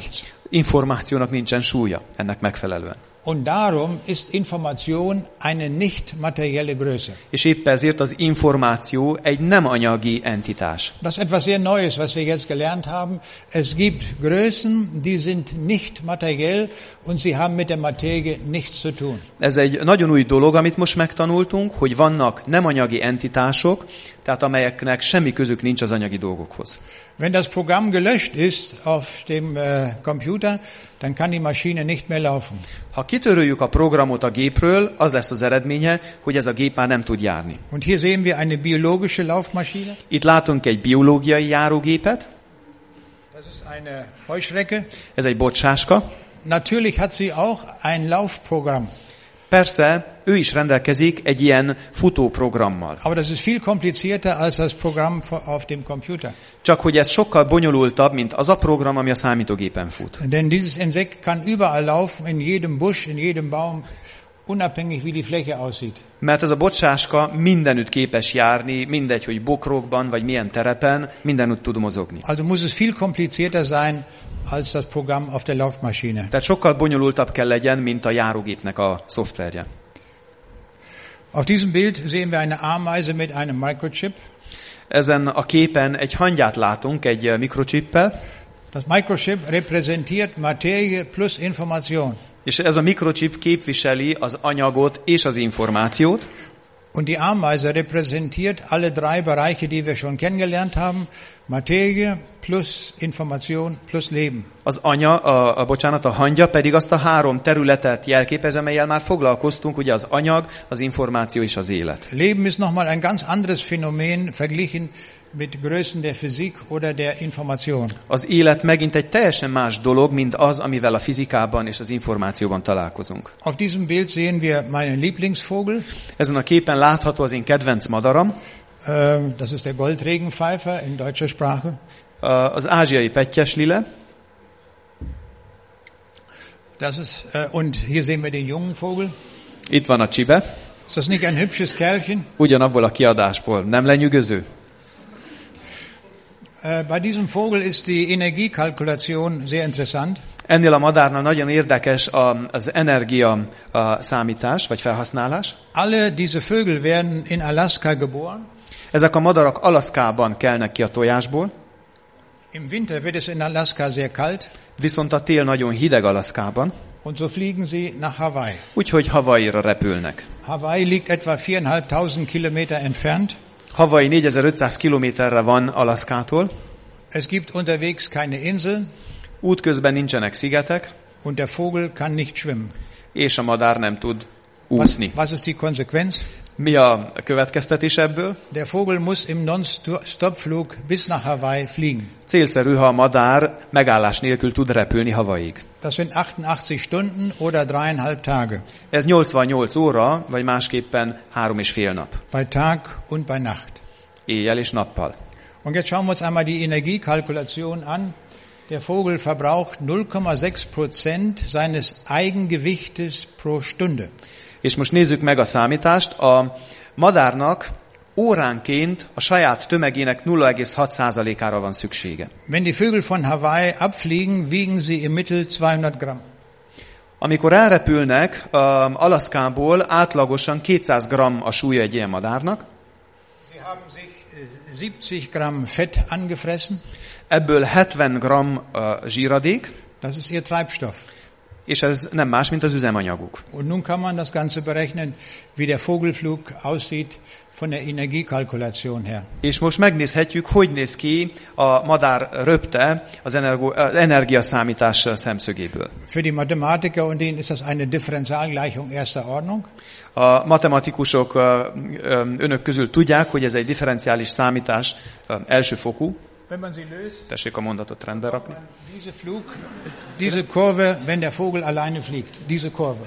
információnak nincsen súlya ennek megfelelően. Und darum ist Information eine nicht materielle Größe. És épp ezért az információ egy nem anyagi entitás. Das ist etwas sehr Neues, was wir jetzt gelernt haben. Es gibt Größen, die sind nicht materiell und sie haben mit der Materie nichts zu tun. Ez egy nagyon új dolog, amit most megtanultunk, hogy vannak nem anyagi entitások, tehát amelyeknek semmi közük nincs az anyagi dolgokhoz. Wenn das Programm gelöscht ist auf dem äh, Computer, dann kann die Maschine nicht mehr laufen. Ha kitöröljük a programot a gépről, az lesz az eredménye, hogy ez a gép már nem tud járni. Und hier sehen wir eine biologische Laufmaschine. Itt látunk egy biológiai járógépet. Das ist eine Heuschrecke. Ez egy bocsáska. Natürlich hat sie auch ein Laufprogramm. Persze, ő is rendelkezik egy ilyen futóprogrammal. Aber das ist viel komplizierter als das Programm auf dem Computer. Csak hogy ez sokkal bonyolultabb, mint az a program, ami a számítógépen fut. Denn dieses Insekt kann überall laufen, in jedem Busch, in jedem Baum, unabhängig wie die Fläche aussieht. Mert ez a bocsáska mindenütt képes járni, mindegy, hogy bokrokban, vagy milyen terepen, mindenütt tud mozogni. Also muss es viel komplizierter sein als das Programm auf der Laufmaschine. Tehát sokkal bonyolultabb kell legyen, mint a járógépnek a szoftverje. Auf diesem Bild sehen wir eine Ameise mit einem Microchip. Ezen a képen egy hangyát látunk egy mikrochippel. Das Microchip repräsentiert Materie plus Information. És ez a mikrochip képviseli az anyagot és az információt. Und die Ameise repräsentiert alle drei Bereiche, die wir schon kennengelernt haben. Materie plus Information plus Leben. Az anya, a, a bocsánat, a hangya pedig azt a három területet jelképez, amellyel már foglalkoztunk, ugye az anyag, az információ és az élet. Leben ist nochmal ein ganz anderes Phänomen verglichen mit Größen der Physik oder der Information. Az élet megint egy teljesen más dolog, mint az, amivel a fizikában és az információban találkozunk. Auf diesem Bild sehen wir meinen Lieblingsvogel. Ezen a képen látható az én kedvenc madaram. Das ist der Goldregenpfeifer in deutscher Sprache. Az ázsiai pettyes-lile. Das ist, und hier sehen wir den jungen Vogel. Itt van a csibe. Ist das nicht ein hübsches Kerlchen? Ugyanabból a kiadásból. Nem lenyűgöző? Bei diesem Vogel ist die Energiekalkulation sehr interessant. Ennél a madárnál nagyon érdekes az energia számítás, vagy felhasználás. Alle diese Vögel werden in Alaska geboren. Ezek a madarak Alaszkában kelnek ki a tojásból. Im Winter wird es in Alaska sehr kalt. Viszont a tél nagyon hideg Alaszkában. Und so fliegen sie nach Hawaii. Úgyhogy Hawaii-ra repülnek. Hawaii liegt etwa viertausendfünfhundert Kilometer entfernt. Hawaii négyezer-ötszáz kilométerre van Alaszkától. Es gibt unterwegs keine Inseln. Útközben nincsenek szigetek. Und der Vogel kann nicht schwimmen. És a madár nem tud úszni. Was, was ist die Konsequenz? Mi a következtetés ebből? Der Vogel muss im Non-Stop-Flug bis nach Hawaii fliegen. Célszerű, ha a madár megállás nélkül tud repülni Hawaiig. Das sind achtundachtzig Stunden oder dreieinhalb Tage. Ez nyolcvannyolc óra, vagy másképpen három és fél nap. Bei Tag und bei Nacht. Éjjel és nappal. Und jetzt schauen wir uns einmal die Energiekalkulation an. Der Vogel verbraucht null Komma sechs Prozent seines Eigengewichtes pro Stunde. És most nézzük meg a számítást. A madárnak óránként a saját tömegének nulla egész hat százalékára van szüksége. Wenn die Vögel von Hawaii abfliegen, wiegen sie im Mittel zweihundert Gramm. Amikor elrepülnek um, Alaszkából, átlagosan kétszáz gramm a súlya egy ilyen madárnak. Sie haben sich siebzig Gramm Fett angefressen. Ebből hetven gramm uh, zsíradék. Das ist ihr Treibstoff. És ez nem más, mint az üzemanyaguk. Und nun kann man das Ganze berechnen, wie der Vogelflug aussieht von der Energiekalkulation her. És most megnézhetjük, hogy néz ki a madár röpte az, energo, az energiaszámítás szemszögéből. Für die Mathematiker und denen ist das eine Differentialgleichung erster Ordnung. A matematikusok önök közül tudják, hogy ez egy differenciális számítás elsőfokú. Wenn man sie löst, tessék a mondatot rendbe rakni. Diese Flug, diese Kurve, wenn der Vogel alleine fliegt, diese Kurve.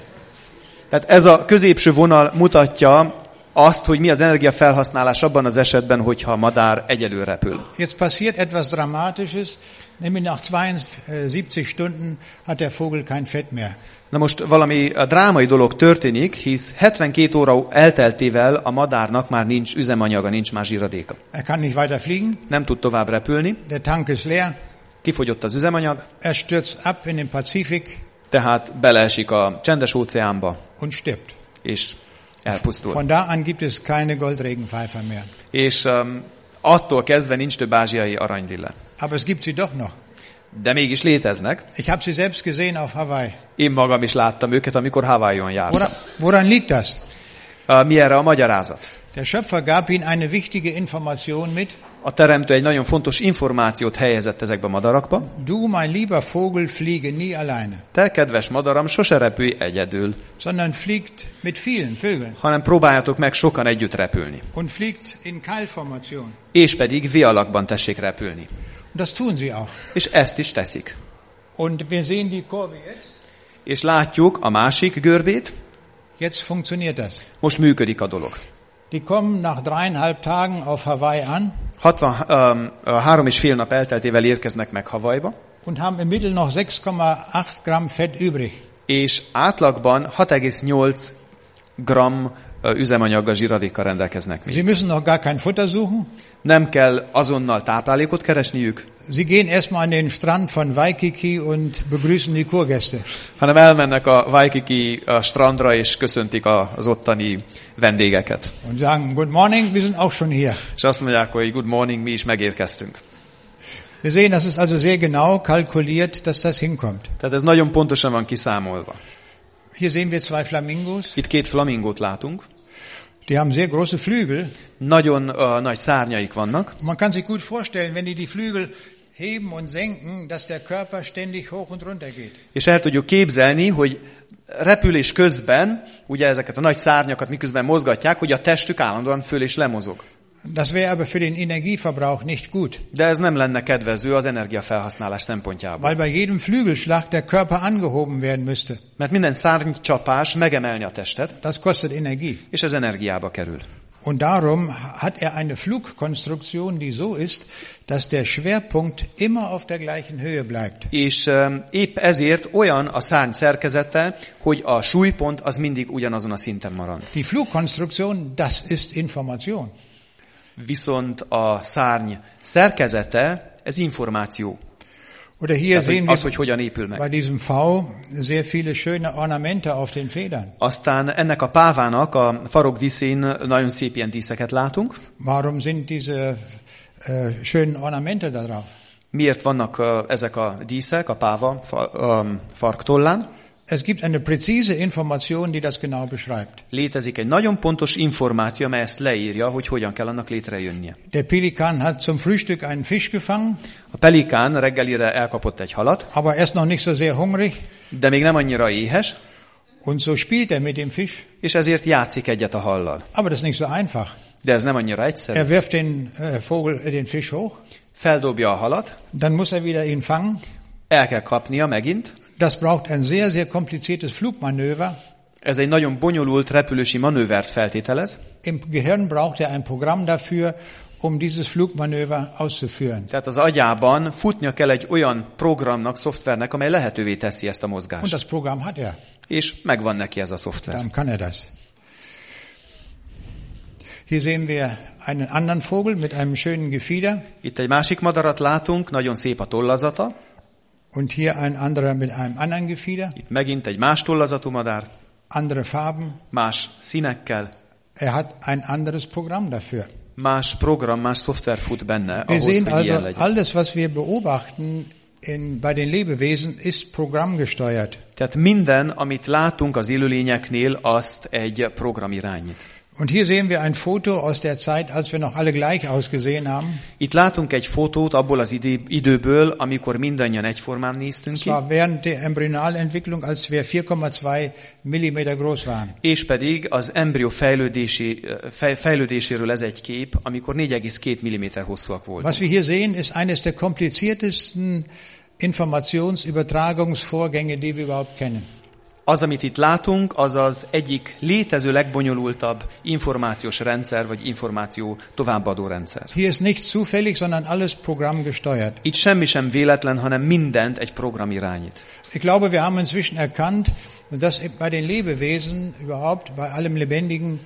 Tehát ez a középső vonal mutatja azt, hogy mi az energiafelhasználás abban az esetben, hogyha a madár egyedül repül. Jetzt passiert etwas Dramatisches, nämlich nach zweiundsiebzig Stunden hat der Vogel kein Fett mehr. Na most valami drámai dolog történik, hisz hetvenkét óra elteltével a madárnak már nincs üzemanyaga, nincs már zsíradéka. Er kann nicht weiter fliegen. Nem tud tovább repülni. Der Tank ist leer. kifogyott az üzemanyag, er stürzt ab in den Pazifik tehát beleesik a csendes óceánba, und stirbt. és elpusztul. Von da an gibt es keine Goldregenpfeifer mehr. És um, attól kezdve nincs több ázsiai aranylille. Aber es gibt sie doch noch. De mégis léteznek. Ich habe sie selbst gesehen auf Hawaii. Én magam is láttam őket, amikor Hawaiion jártam. Woran, woran liegt das? Uh, mi erre a magyarázat? Der Schöpfer gab ihnen eine wichtige Information mit. A teremtő egy nagyon fontos információt helyezett ezekbe a madarakba. Du, mein lieber Vogel, fliege nie alleine. Te, kedves madaram, sose repülj egyedül, sondern fliegt mit vielen Vögeln. hanem próbáljatok meg sokan együtt repülni. Und fliegt in Keilformation. És pedig V-alakban tessék repülni. Das tun sie auch. És ezt is teszik. Und wir sehen die Kurve jetzt. És látjuk a másik görbét. Jetzt funktioniert das. Most működik a dolog. Die kommen nach dreieinhalb Tagen auf Hawaii an. hatvan, um, három és fél nap elteltével érkeznek meg Hawaiiba. Und haben im Mittel noch sechs Komma acht Gramm Fett übrig. És átlagban hat egész nyolc gramm üzemanyaggal, zsíradékkal rendelkeznek. Sie müssen noch gar kein Futter suchen. Nem kell azonnal táplálékot keresniük, Sie gehen erstmal an den Strand von Waikiki und begrüßen die Kurgäste. hanem elmennek a Waikiki a strandra és köszöntik az ottani vendégeket. Und sagen, good morning, wir sind auch schon hier. És azt mondják, hogy good morning, mi is megérkeztünk. Wir sehen, das ist also sehr genau kalkuliert, dass das hinkommt. Tehát ez nagyon pontosan van kiszámolva. Hier sehen wir zwei Flamingos. Itt két flamingót látunk. Die haben sehr große Flügel. Nagyon uh, nagy szárnyaik vannak. Man kann sich gut vorstellen, wenn die die Flügel heben und senken, dass der Körper ständig hoch und runter geht. És el tudjuk képzelni, hogy repülés közben, ugye ezeket a nagy szárnyakat miközben mozgatják, hogy a testük állandóan föl és lemozog. Das wäre aber für den Energieverbrauch nicht gut. De ez nem lenne kedvező az energiafelhasználás szempontjából. Weil bei jedem Flügelschlag der Körper angehoben werden müsste. Mert minden szárnycsapás megemelni a testet, Das kostet Energie. és ez energiába kerül. Und darum hat er eine Flugkonstruktion, die so ist, dass der Schwerpunkt immer auf der gleichen Höhe bleibt. És um, épp ezért olyan a szárny szerkezete, hogy a súlypont az mindig ugyanazon a szinten marad. Die Flugkonstruktion, das ist Information. Viszont a szárny szerkezete, ez információ. Oder hier Tehát, sehen hogy az, wir hogy hogyan épül meg. bei diesem V sehr viele schöne Ornamente auf den Federn. Aztán ennek a pávának a farokdíszén nagyon szép ilyen díszeket látunk. Warum sind diese äh, schönen Ornamente da drauf? Miért vannak uh, ezek a díszek a páva fa, um, farktollán? Es gibt eine präzise Information, die das genau beschreibt. Létezik egy nagyon pontos információ, amely ezt leírja, hogy hogyan kell annak létrejönnie. Der Pelikan hat zum Frühstück einen Fisch gefangen, A pelikán reggelire elkapott egy halat, aber er ist noch nicht so sehr hungrig de még nem annyira éhes, und so spielt er mit dem Fisch. és ezért játszik egyet a hallal. Aber das ist nicht so einfach. De ez nem annyira egyszerű. Er wirft den äh, Vogel, äh, den Fisch hoch, Feldobja a halat, dann muss er wieder ihn fangen. el kell kapnia megint. Das braucht ein sehr, sehr kompliziertes Flugmanöver. Ez egy nagyon bonyolult repülési manővert feltételez. Im Gehirn braucht er ein Programm dafür, um dieses Flugmanöver auszuführen. Tehát az agyában futnia kell egy olyan programnak, szoftvernek, amely lehetővé teszi ezt a Und mozgást. das Programm hat er. És megvan neki ez a szoftver. Dann kann er das. Hier sehen wir einen anderen Vogel mit einem schönen Gefieder. Itt egy másik madarat látunk, nagyon szép a tollazata. Und hier ein anderer mit einem anderen Gefieder. Itt megint egy más tollazatú madár, Andere Farben. más színekkel, Er hat ein anderes Programm dafür. más program, más szoftver fut benne, Wir ahhoz, sehen hogy ilyen also, legyen. alles, was wir beobachten in, bei den Lebewesen, ist programmgesteuert. Tehát minden, amit látunk az élőlényeknél, azt egy program irányít. Und hier sehen wir ein Foto aus der Zeit, als wir noch alle gleich ausgesehen haben. Itt látunk egy fotót abból az idő, időből, amikor mindannyian egyformán néztünk Es ki, war während der Embryonalentwicklung, als wir vier Komma zwei Millimeter groß waren. és pedig az embrió fejlődési, fej, fejlődéséről ez egy kép, amikor négy egész két milliméter hosszúak voltak. Was wir hier sehen, ist eines der kompliziertesten Informationsübertragungsvorgänge, die wir überhaupt kennen. Az, amit itt látunk, az az egyik létező legbonyolultabb információs rendszer, vagy információ továbbadó rendszer. Hier ist nichts zufällig, sondern alles programmgesteuert. Itt semmi sem véletlen, hanem mindent egy program irányít. Ich glaube, wir haben inzwischen erkannt, dass bei den Lebewesen, überhaupt bei allem Lebendigen,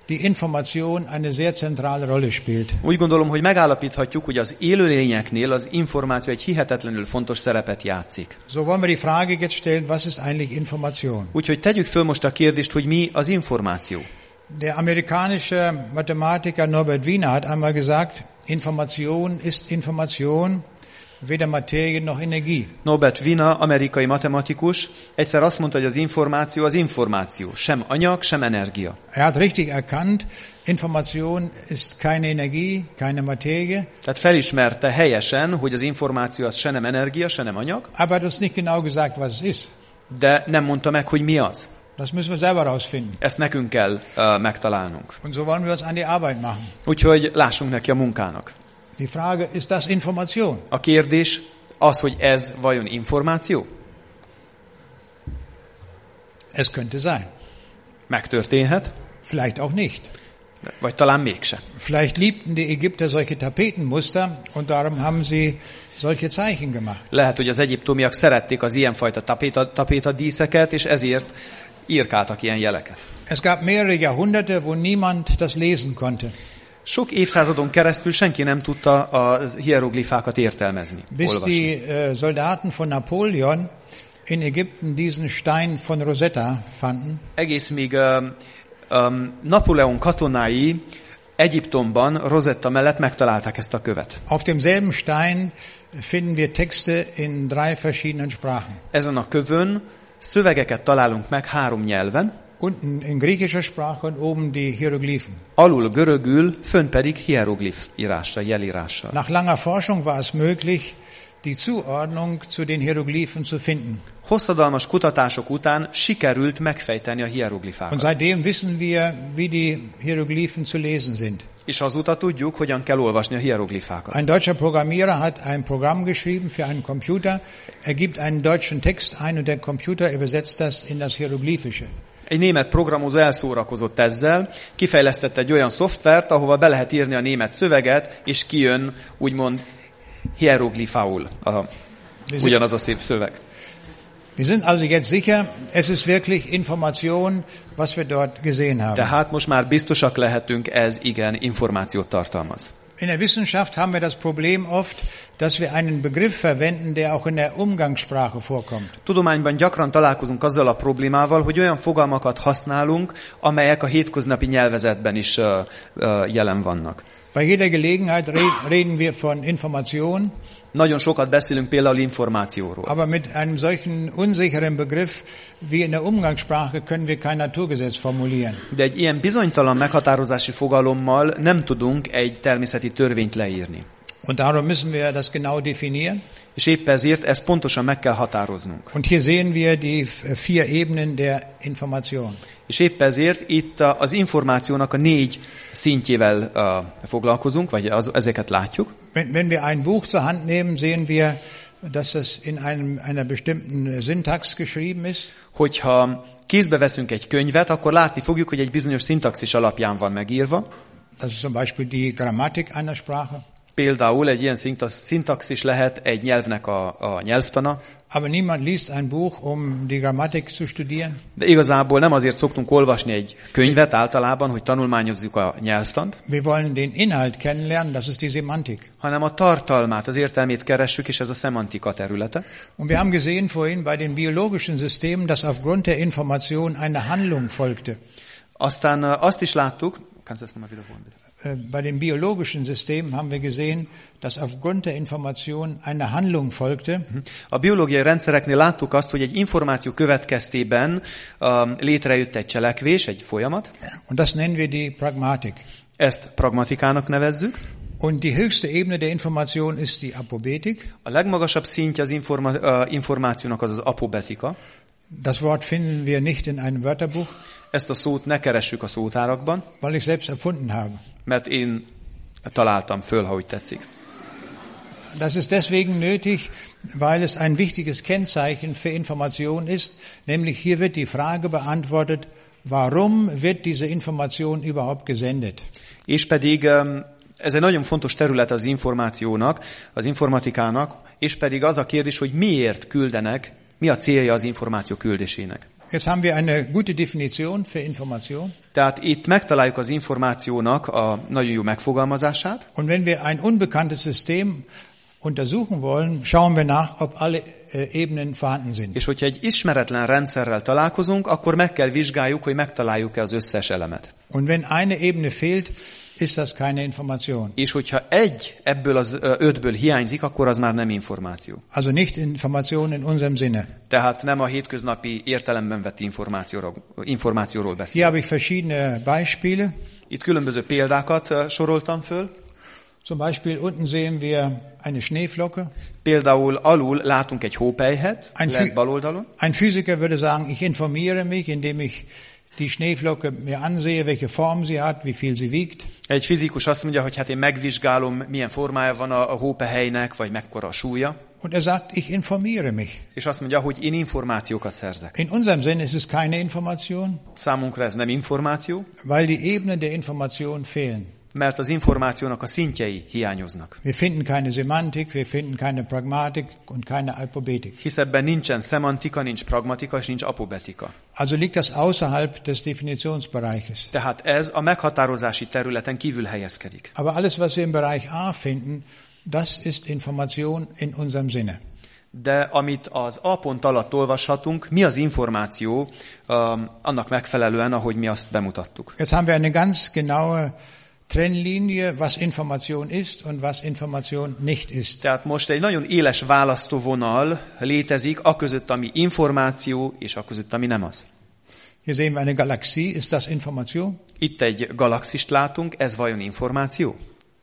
die Information eine sehr zentrale Rolle spielt. Úgy gondolom, hogy megállapíthatjuk, hogy az élőlényeknél az információ egy hihetetlenül fontos szerepet játszik. So wollen wir die Frage jetzt stellen, was ist eigentlich Information? Úgyhogy tegyük föl most a kérdést, hogy mi az információ. Der amerikanische Mathematiker Norbert Wiener hat einmal gesagt, Information ist Information, weder Materie noch Energie. Norbert Wiener, amerikai matematikus, egyszer azt mondta, hogy az információ az információ, sem anyag, sem energia. Er hat richtig erkannt, Information ist keine Energie, keine Materie. Tehát felismerte helyesen, hogy az információ az se nem energia, se nem anyag, Aber er hat uns nicht genau gesagt, was es ist. de nem mondta meg, hogy mi az. Das müssen wir selber rausfinden. Ezt nekünk kell uh, megtalálnunk. Und so wollen wir uns an die Arbeit machen. Úgyhogy lássunk neki a munkának. Die Frage, ist das Information? A kérdés az, hogy ez vajon információ? Es könnte sein. Megtörténhet, Vielleicht auch nicht. vagy talán mégse. Vielleicht liebten die Ägypter solche Tapetenmuster und darum haben sie solche Zeichen gemacht. Lehet, hogy az egyiptomiak szerették az ilyenfajta tapéta, tapétadíszeket, és ezért írkáltak ilyen jeleket. Es gab mehrere Jahrhunderte, wo niemand das lesen konnte. Sok évszázadon keresztül senki nem tudta a hieroglifákat értelmezni, Bis olvasni. die uh, Soldaten von Napoleon in Ägypten diesen Stein von Rosetta fanden. Egész míg um, um, Napóleon katonái Egyiptomban Rosetta mellett megtalálták ezt a követ. Auf demselben Stein finden wir Texte in drei verschiedenen Sprachen. Ezen a kövön szövegeket találunk meg három nyelven, Unten in griechischer Sprache und oben die Hieroglyphen. alul görögül, fönn pedig hieroglif írással, jelírással. Nach langer Forschung war es möglich, die Zuordnung zu den Hieroglyphen zu finden. Hosszadalmas kutatások után sikerült megfejteni a Und hieroglifákat. seitdem wissen wir, wie die Hieroglyphen zu lesen sind. És azóta tudjuk, hogyan kell olvasni a hieroglifákat. Ein deutscher Programmierer hat ein Programm geschrieben für einen Computer. Er gibt einen deutschen Text ein und der Computer übersetzt das in das Hieroglyphische. Egy német programozó elszórakozott ezzel, kifejlesztett egy olyan szoftvert, ahova be lehet írni a német szöveget, és kijön úgymond hieroglifaul, a, ugyanaz a szép szöveg. Wir sind also jetzt sicher, es ist wirklich Information, was wir dort gesehen haben. Tehát most már biztosak lehetünk, ez igen információt tartalmaz. In der Wissenschaft haben wir das Problem oft, dass wir einen Begriff verwenden, der auch in der Umgangssprache vorkommt. Tudományban gyakran találkozunk azzal a problémával, hogy olyan fogalmakat használunk, amelyek a hétköznapi nyelvezetben is uh, uh, jelen vannak. Bei jeder Gelegenheit reden wir von Information, Nagyon sokat beszélünk például információról. aber mit einem solchen unsicheren Begriff wie in der Umgangssprache können wir kein Naturgesetz formulieren. De egy ilyen bizonytalan meghatározási fogalommal nem tudunk egy természeti törvényt leírni. Und darum müssen wir das genau definieren. És épp ezért ezt pontosan meg kell határoznunk. Und hier sehen wir die vier Ebenen der Information. És épp ezért itt az információnak a négy szintjével uh, foglalkozunk, vagy az, ezeket látjuk. Wenn, wenn wir ein Buch zur Hand nehmen, sehen wir, dass es in einem, einer bestimmten Syntax geschrieben ist. Hogyha kézbe veszünk egy könyvet, akkor látni fogjuk, hogy egy bizonyos szintaxis alapján van megírva. Das ist zum Beispiel die Grammatik einer Sprache. Például egy ilyen szintaxis lehet egy nyelvnek a, a nyelvtana. Aber niemand liest ein Buch, um die Grammatik zu studieren. De igazából nem azért szoktunk olvasni egy könyvet általában, hogy tanulmányozzuk a nyelvtant, Wir wollen den Inhalt kennenlernen, das ist die Semantik. hanem a tartalmát, az értelmét keressük, és ez a szemantika területe. Und wir haben gesehen vorhin bei den biologischen Systemen, dass aufgrund der Information eine Handlung folgte. Aztán azt is láttuk, kannst du das nochmal wiederholen? Bei dem biologischen System haben wir gesehen, dass aufgrund der Information eine Handlung folgte. A biológiai rendszereknél láttuk azt, hogy egy információ következtében um, létrejött egy cselekvés, egy folyamat. Und das nennen wir die Pragmatik. Ezt pragmatikának nevezzük. Und die höchste Ebene der Information ist die Apobetik. A legmagasabb szintje az informa- uh, információnak az az apobetika. Das Wort finden wir nicht in einem Wörterbuch, Ezt a szót ne keressük a szótárakban, weil ich selbst erfunden habe. mert én találtam föl, ha úgy tetszik. Das ist deswegen nötig, weil es ein wichtiges Kennzeichen für Information ist, nämlich hier wird die Frage beantwortet, warum wird diese Information überhaupt gesendet? És pedig ez egy nagyon fontos terület az információnak, az informatikának, és pedig az a kérdés, hogy miért küldenek, mi a célja az információ küldésének. Jetzt haben wir eine gute Definition für Information. Tehát itt megtaláljuk az információnak a nagyon jó megfogalmazását. Und wenn wir ein unbekanntes System untersuchen wollen, schauen wir nach, ob alle äh, Ebenen vorhanden sind. És hogyha egy ismeretlen rendszerrel találkozunk, akkor meg kell vizsgáljuk, hogy megtaláljuk-e az összes elemet. Und wenn eine Ebene fehlt, ist das keine Information. És hogyha egy ebből az ötből hiányzik, akkor az már nem információ. Also nicht Information in unserem Sinne. Tehát nem a hétköznapi értelemben vett információról, információról beszél. Hier habe ich verschiedene Beispiele. Itt különböző példákat soroltam föl. Zum Beispiel unten sehen wir eine Schneeflocke. Például alul látunk egy hópelyhet, lehet bal oldalon. Ein Physiker würde sagen, ich informiere mich, indem ich die Schneeflocke mir ansehe, welche Form sie hat, wie viel sie wiegt. Egy fizikus azt mondja, hogy hát én megvizsgálom, milyen formája van a, a hópehelynek, vagy mekkora a súlya. Und er sagt, ich informiere mich. És azt mondja, hogy én információkat szerzek. In unserem Sinne ist es keine Information. Számunkra ez nem információ. Weil die Ebenen der Information fehlen. Mert az információnak a szintjei hiányoznak. Wir finden keine Semantik, wir finden keine Pragmatik und keine Alphabetik. Hisz ebben nincsen szemantika, nincs pragmatika, és nincs apobetika. Also liegt das außerhalb des Definitionsbereiches. Tehát ez a meghatározási területen kívül helyezkedik. Aber alles, was wir im Bereich A finden, das ist Information in unserem Sinne. De amit az A pont alatt olvashatunk, mi az információ, um, annak megfelelően, ahogy mi azt bemutattuk. Jetzt haben wir eine ganz genaue Trennlinie, was Information ist und was Information nicht ist. Tehát most egy nagyon éles választóvonal létezik, aközött, ami információ, és aközött, ami nem az. Hier sehen wir eine Galaxie, ist das Information? Itt egy galaxist látunk, ez vajon információ?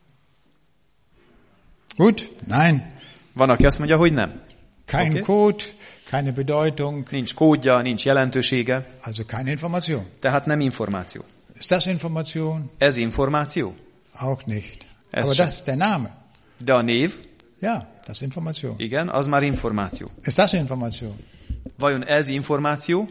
Gut, nein. Van, aki azt mondja, hogy nem. Kein okay. Code, keine Bedeutung. Nincs kódja, nincs jelentősége. Also keine Information. Tehát nem információ. Ist das Information? Ez információ? Auch nicht. Ez Aber sem. das ist der Name. De a név? Ja, das ist Information. Igen, az már információ. Ist das Information? Vajon ez információ?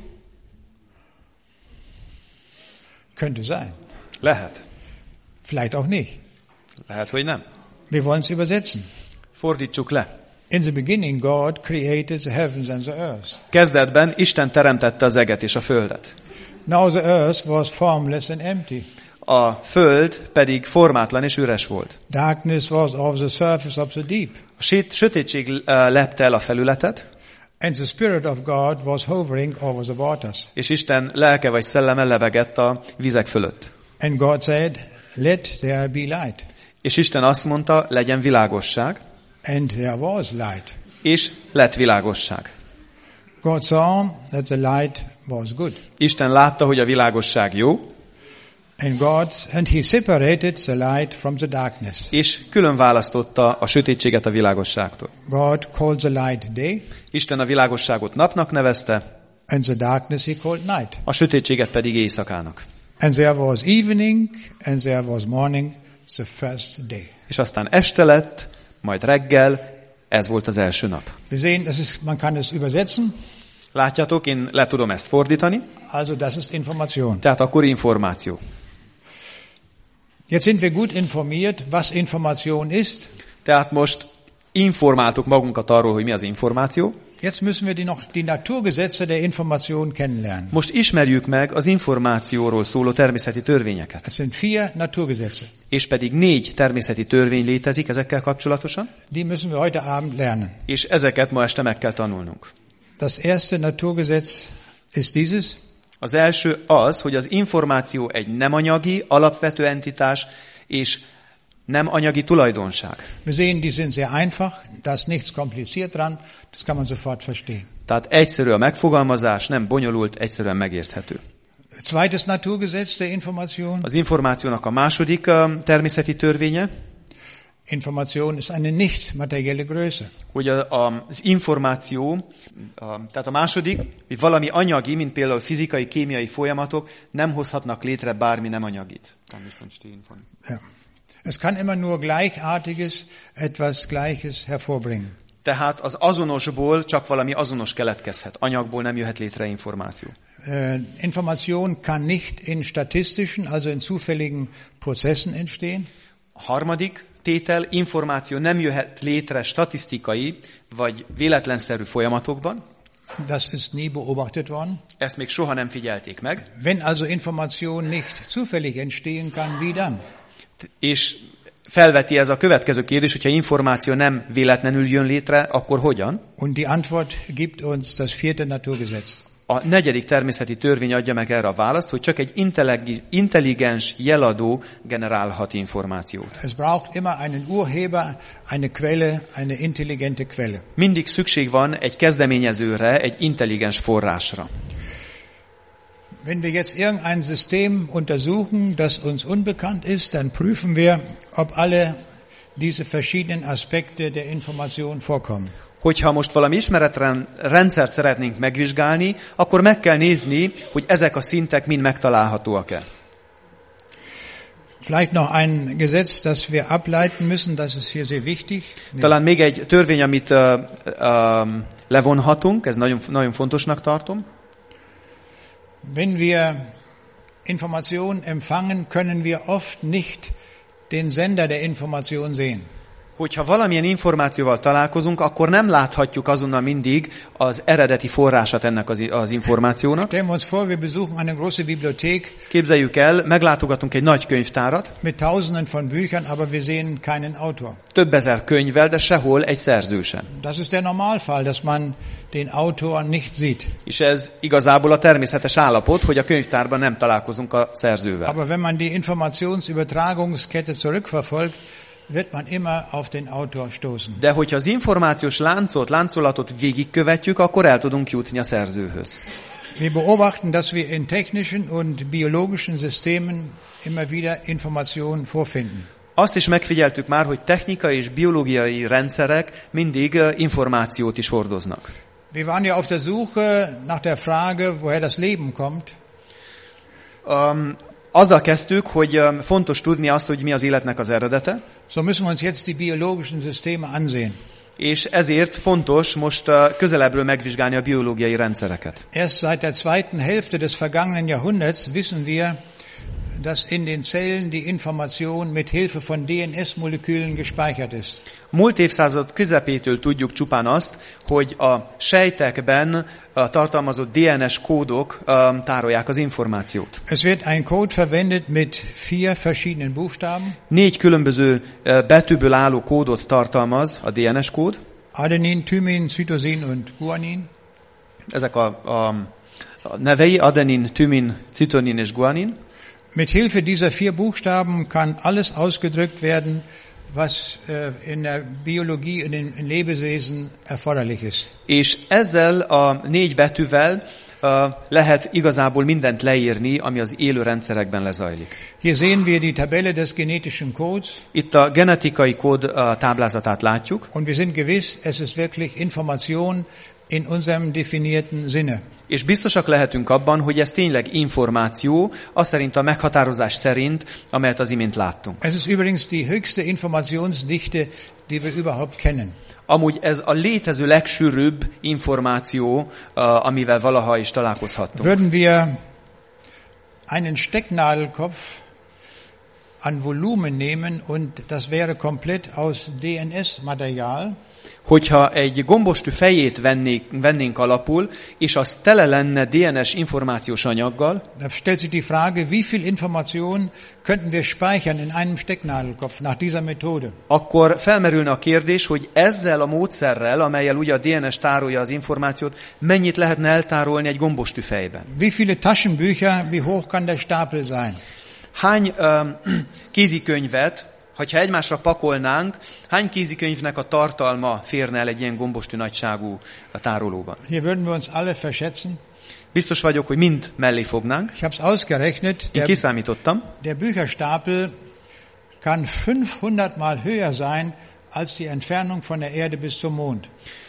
Könnte sein. Lehet. Vielleicht auch nicht. Lehet, hogy nem. Wir wollen es übersetzen. Fordítsuk le. In the beginning God created the heavens and the earth. Kezdetben Isten teremtette az eget és a földet. Now the earth was formless and empty. A föld pedig formátlan és üres volt. Darkness was over the surface of the deep. A sötétség lepte el a felületet. And the Spirit of God was hovering over the waters. És Isten lelke vagy szelleme lebegett a vizek fölött. And God said, let there be light. És Isten azt mondta, legyen világosság. And there was light. És lett világosság. God saw that the light was good. Isten látta, hogy a világosság jó. And God and he separated the light from the darkness. És külön választotta a sötétséget a világosságtól. God called the light day. Isten a világosságot napnak nevezte. And the darkness he called night. A sötétséget pedig éjszakának. And there was evening and there was morning, the first day. És aztán este lett, majd reggel, ez volt az első nap. Wir sehen, das ist, man kann es übersetzen. Látjátok, én le tudom ezt fordítani. Also das ist Information. Tehát akkor információ. Jetzt sind wir gut informiert, was Information ist. Tehát most informáltuk magunkat arról, hogy mi az információ. Jetzt müssen wir die noch die Naturgesetze der Information kennenlernen. Most ismerjük meg az információról szóló természeti törvényeket. Es sind vier Naturgesetze. És pedig négy természeti törvény létezik ezekkel kapcsolatosan. Die müssen wir heute Abend lernen. És ezeket ma este meg kell tanulnunk. Das erste Naturgesetz ist dieses. Az első az, hogy az információ egy nem anyagi, alapvető entitás és nem anyagi tulajdonság. Wir sehen, die sind sehr einfach, da ist nichts kompliziert dran, das kann man sofort verstehen. Tehát egyszerű a megfogalmazás, nem bonyolult, egyszerűen megérthető. Zweites Naturgesetz der Information. Az információnak a második természeti törvénye, Information ist eine nicht materielle Größe. hogy a, a, az információ, a, tehát a második, hogy valami anyagi, mint például fizikai, kémiai folyamatok nem hozhatnak létre bármi nem anyagit. Ja. Es kann immer nur Gleichartiges, etwas Gleiches hervorbringen. Tehát az azonosból csak valami azonos keletkezhet. Anyagból nem jöhet létre információ. Äh, Information kann nicht in statistischen, also in zufälligen Prozessen entstehen. A harmadik tétel, információ nem jöhet létre statisztikai vagy véletlenszerű folyamatokban. Das ist nie beobachtet worden. Ezt még soha nem figyelték meg. Wenn also Information nicht zufällig entstehen kann, wie dann? És felveti ez a következő kérdés, hogyha információ nem véletlenül jön létre, akkor hogyan? Und die Antwort gibt uns das vierte Naturgesetz. A negyedik természeti törvény adja meg erre a választ, hogy csak egy intelligens jeladó generálhat információt. Es braucht immer einen Urheber, eine Quelle, eine intelligente Quelle. Mindig szükség van egy kezdeményezőre, egy intelligens forrásra. Wenn wir jetzt irgendein System untersuchen, das uns unbekannt ist, dann prüfen wir, ob alle diese verschiedenen Aspekte der Information vorkommen. Hogyha most valami ismeretlen rendszert szeretnénk megvizsgálni, akkor meg kell nézni, hogy ezek a szintek mind megtalálhatóak-e. Vielleicht noch ein Gesetz, das wir ableiten müssen, das ist hier sehr wichtig. Talán még egy törvény, amit uh, uh, levonhatunk, ez nagyon, nagyon fontosnak tartom. Wenn wir Informationen empfangen, können wir oft nicht den Sender der Information sehen. Hogyha valamilyen információval találkozunk, akkor nem láthatjuk azonnal mindig az eredeti forrását ennek az, az információnak. Stellen wir uns vor, wir besuchen eine große Bibliothek. Képzeljük el, meglátogatunk egy nagy könyvtárat. Mit tausenden von Büchern, aber wir sehen keinen Autor. Több ezer könyvvel, de sehol egy szerző sem. Das ist der Normalfall, dass man den Autor nicht sieht. És ez igazából a természetes állapot, hogy a könyvtárban nem találkozunk a szerzővel. Aber wenn man die Informationsübertragungskette zurückverfolgt, wird man immer auf den Autor stoßen. De hogyha az információs láncot, láncolatot végigkövetjük, akkor el tudunk jutni a szerzőhöz. Wir beobachten, dass wir in technischen und biologischen Systemen immer wieder Informationen vorfinden. Azt is megfigyeltük már, hogy technikai és biológiai rendszerek mindig információt is hordoznak. Wir waren ja auf der Suche nach der Frage, woher das Leben kommt. Um, Azzal kezdtük, hogy fontos tudni azt, hogy mi az életnek az eredete. So müssen wir uns jetzt die biologischen Systeme ansehen. És ezért fontos most közelebbről megvizsgálni a biológiai rendszereket. Erst seit der zweiten Hälfte des vergangenen Jahrhunderts wissen wir, dass in den Zellen die Information mit Hilfe von D N S-Molekülen gespeichert ist. Múlt évszázad közepétől tudjuk csupán azt, hogy a sejtekben tartalmazott D N S kódok tárolják az információt. Es wird ein Code verwendet mit vier verschiedenen Buchstaben. Négy különböző betűből álló kódot tartalmaz a D N S kód. Adenin, Thymin, Cytosin und Guanin. Ezek a, a, a nevei Adenin, Thymin, Cytonin és Guanin. Mit Hilfe dieser vier Buchstaben kann alles ausgedrückt werden, was in der Biologie und in Lebewesen erforderlich ist. És ezzel a négy betűvel uh, lehet igazából mindent leírni, ami az élő rendszerekben lezajlik. Hier sehen wir die Tabelle des genetischen Codes. Itt a genetikai kód uh, táblázatát látjuk. Und wir sind gewiss, es ist wirklich Information in unserem definierten Sinne. És biztosak lehetünk abban, hogy ez tényleg információ, az szerint a meghatározás szerint, amelyet az imént láttunk. Es ist übrigens die höchste Informationsdichte, die wir überhaupt kennen. Amúgy ez a létező legsűrűbb információ, uh, amivel valaha is találkozhattunk. Würden wir einen Stecknadelkopf an Volumen nehmen und das wäre komplett aus D N S-Material, hogyha egy gombostű fejét vennék, vennénk alapul, és az tele lenne D N S információs anyaggal, da stellt sich die Frage, wie viel Information könnten wir speichern in einem Stecknadelkopf nach dieser Methode? Akkor felmerülne a kérdés, hogy ezzel a módszerrel, amellyel ugye a D N S tárolja az információt, mennyit lehetne eltárolni egy gombostű fejben? Wie viele Taschenbücher, wie hoch kann der Stapel sein? Hány um, kézikönyvet, hogyha egymásra pakolnánk, hány kézikönyvnek a tartalma férne el egy ilyen gombostű nagyságú tárolóban? Hier würden wir uns alle verschätzen. Biztos vagyok, hogy mind mellé fognánk. Ich habe es ausgerechnet. Én kiszámítottam. Der Bücherstapel kann fünfhundert Mal höher sein als die Entfernung von der Erde bis zum Mond.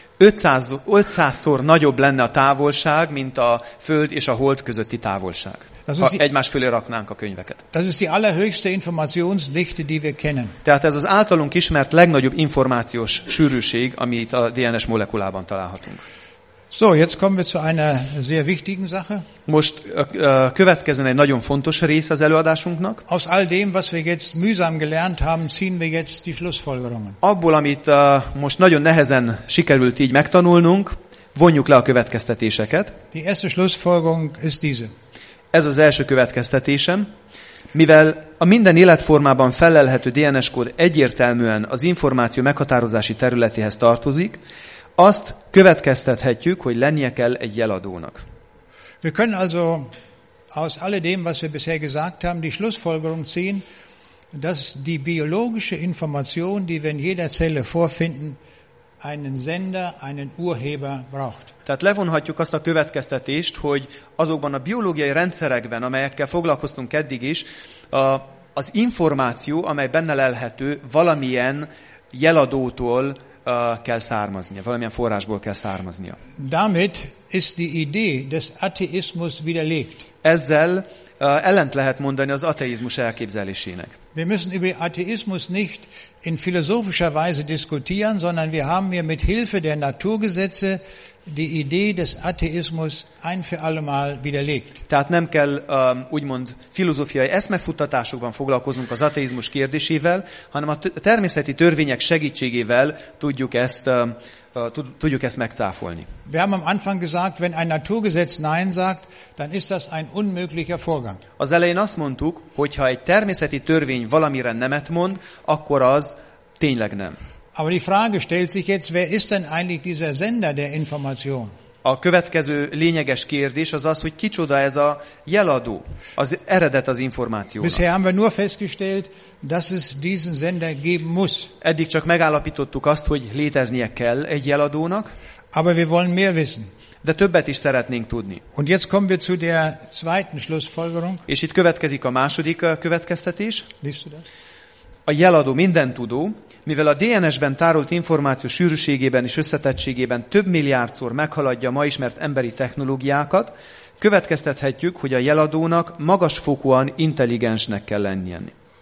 ötszázszor nagyobb lenne a távolság, mint a Föld és a Hold közötti távolság. Ha egymás fölé raknánk a könyveket. Das ist die allerhöchste Informationsdichte, die wir kennen. Tehát ez az általunk ismert legnagyobb információs sűrűség, amit a D N S molekulában találhatunk. So, jetzt kommen wir zu einer sehr wichtigen Sache. Most uh, következzen egy nagyon fontos rész az előadásunknak. Aus all dem, was wir jetzt mühsam gelernt haben, ziehen wir jetzt die Schlussfolgerungen. Abból, amit uh, most nagyon nehezen sikerült így megtanulnunk, Vonjuk le a következtetéseket. Die erste Schlussfolgerung ist diese. Ez az első következtetésem. Mivel a minden életformában felelhető dé en es-kód egyértelműen az információ meghatározási területéhez tartozik, azt következtethetjük, hogy lennie kell egy jeladónak. Wir können also aus alledem, was wir bisher gesagt haben, die Schlussfolgerung ziehen, dass die biologische Information, die wir in jeder Zelle vorfinden, einen Sender, einen Urheber braucht. Tehát levonhatjuk azt a következtetést, hogy azokban a biológiai rendszerekben, amelyekkel foglalkoztunk eddig is, a, az információ, amely benne lelhető, valamilyen jeladótól a, kell származnia, valamilyen forrásból kell származnia. Damit ist die Idee des Atheismus widerlegt. Ezzel a, ellent lehet mondani az ateizmus elképzelésének. Wir müssen über Atheismus nicht in philosophischer Weise diskutieren, sondern wir haben hier mit Hilfe der Naturgesetze die Idee des Atheismus ein für allemal widerlegt. Tehát nem kell um, úgymond filozófiai eszmefuttatásokban foglalkoznunk az ateizmus kérdésével, hanem a természeti törvények segítségével tudjuk ezt, um, uh, tudjuk ezt megcáfolni. Wir haben am Anfang gesagt, wenn ein Naturgesetz Nein sagt, dann ist das ein unmöglicher Vorgang. Az elején azt mondtuk, hogy ha egy természeti törvény valamire nemet mond, akkor az tényleg nem. Aber die Frage stellt sich jetzt, wer ist denn eigentlich dieser Sender der Information? A következő lényeges kérdés az az, hogy kicsoda ez a jeladó, az eredet az információnak. Bisher haben wir nur festgestellt, dass es diesen Sender geben muss. Eddig csak megállapítottuk azt, hogy léteznie kell egy jeladónak, aber wir wollen mehr wissen. De többet is szeretnénk tudni. Und jetzt kommen wir zu der zweiten Schlussfolgerung. És itt következik a második következtetés. Liest du das? A jeladó mindentudó, mivel a dé en es-ben tárolt információ sűrűségében és összetettségében több milliárdszor meghaladja a ma ismert emberi technológiákat, következtethetjük, hogy a jeladónak magasfokúan intelligensnek kell lennie.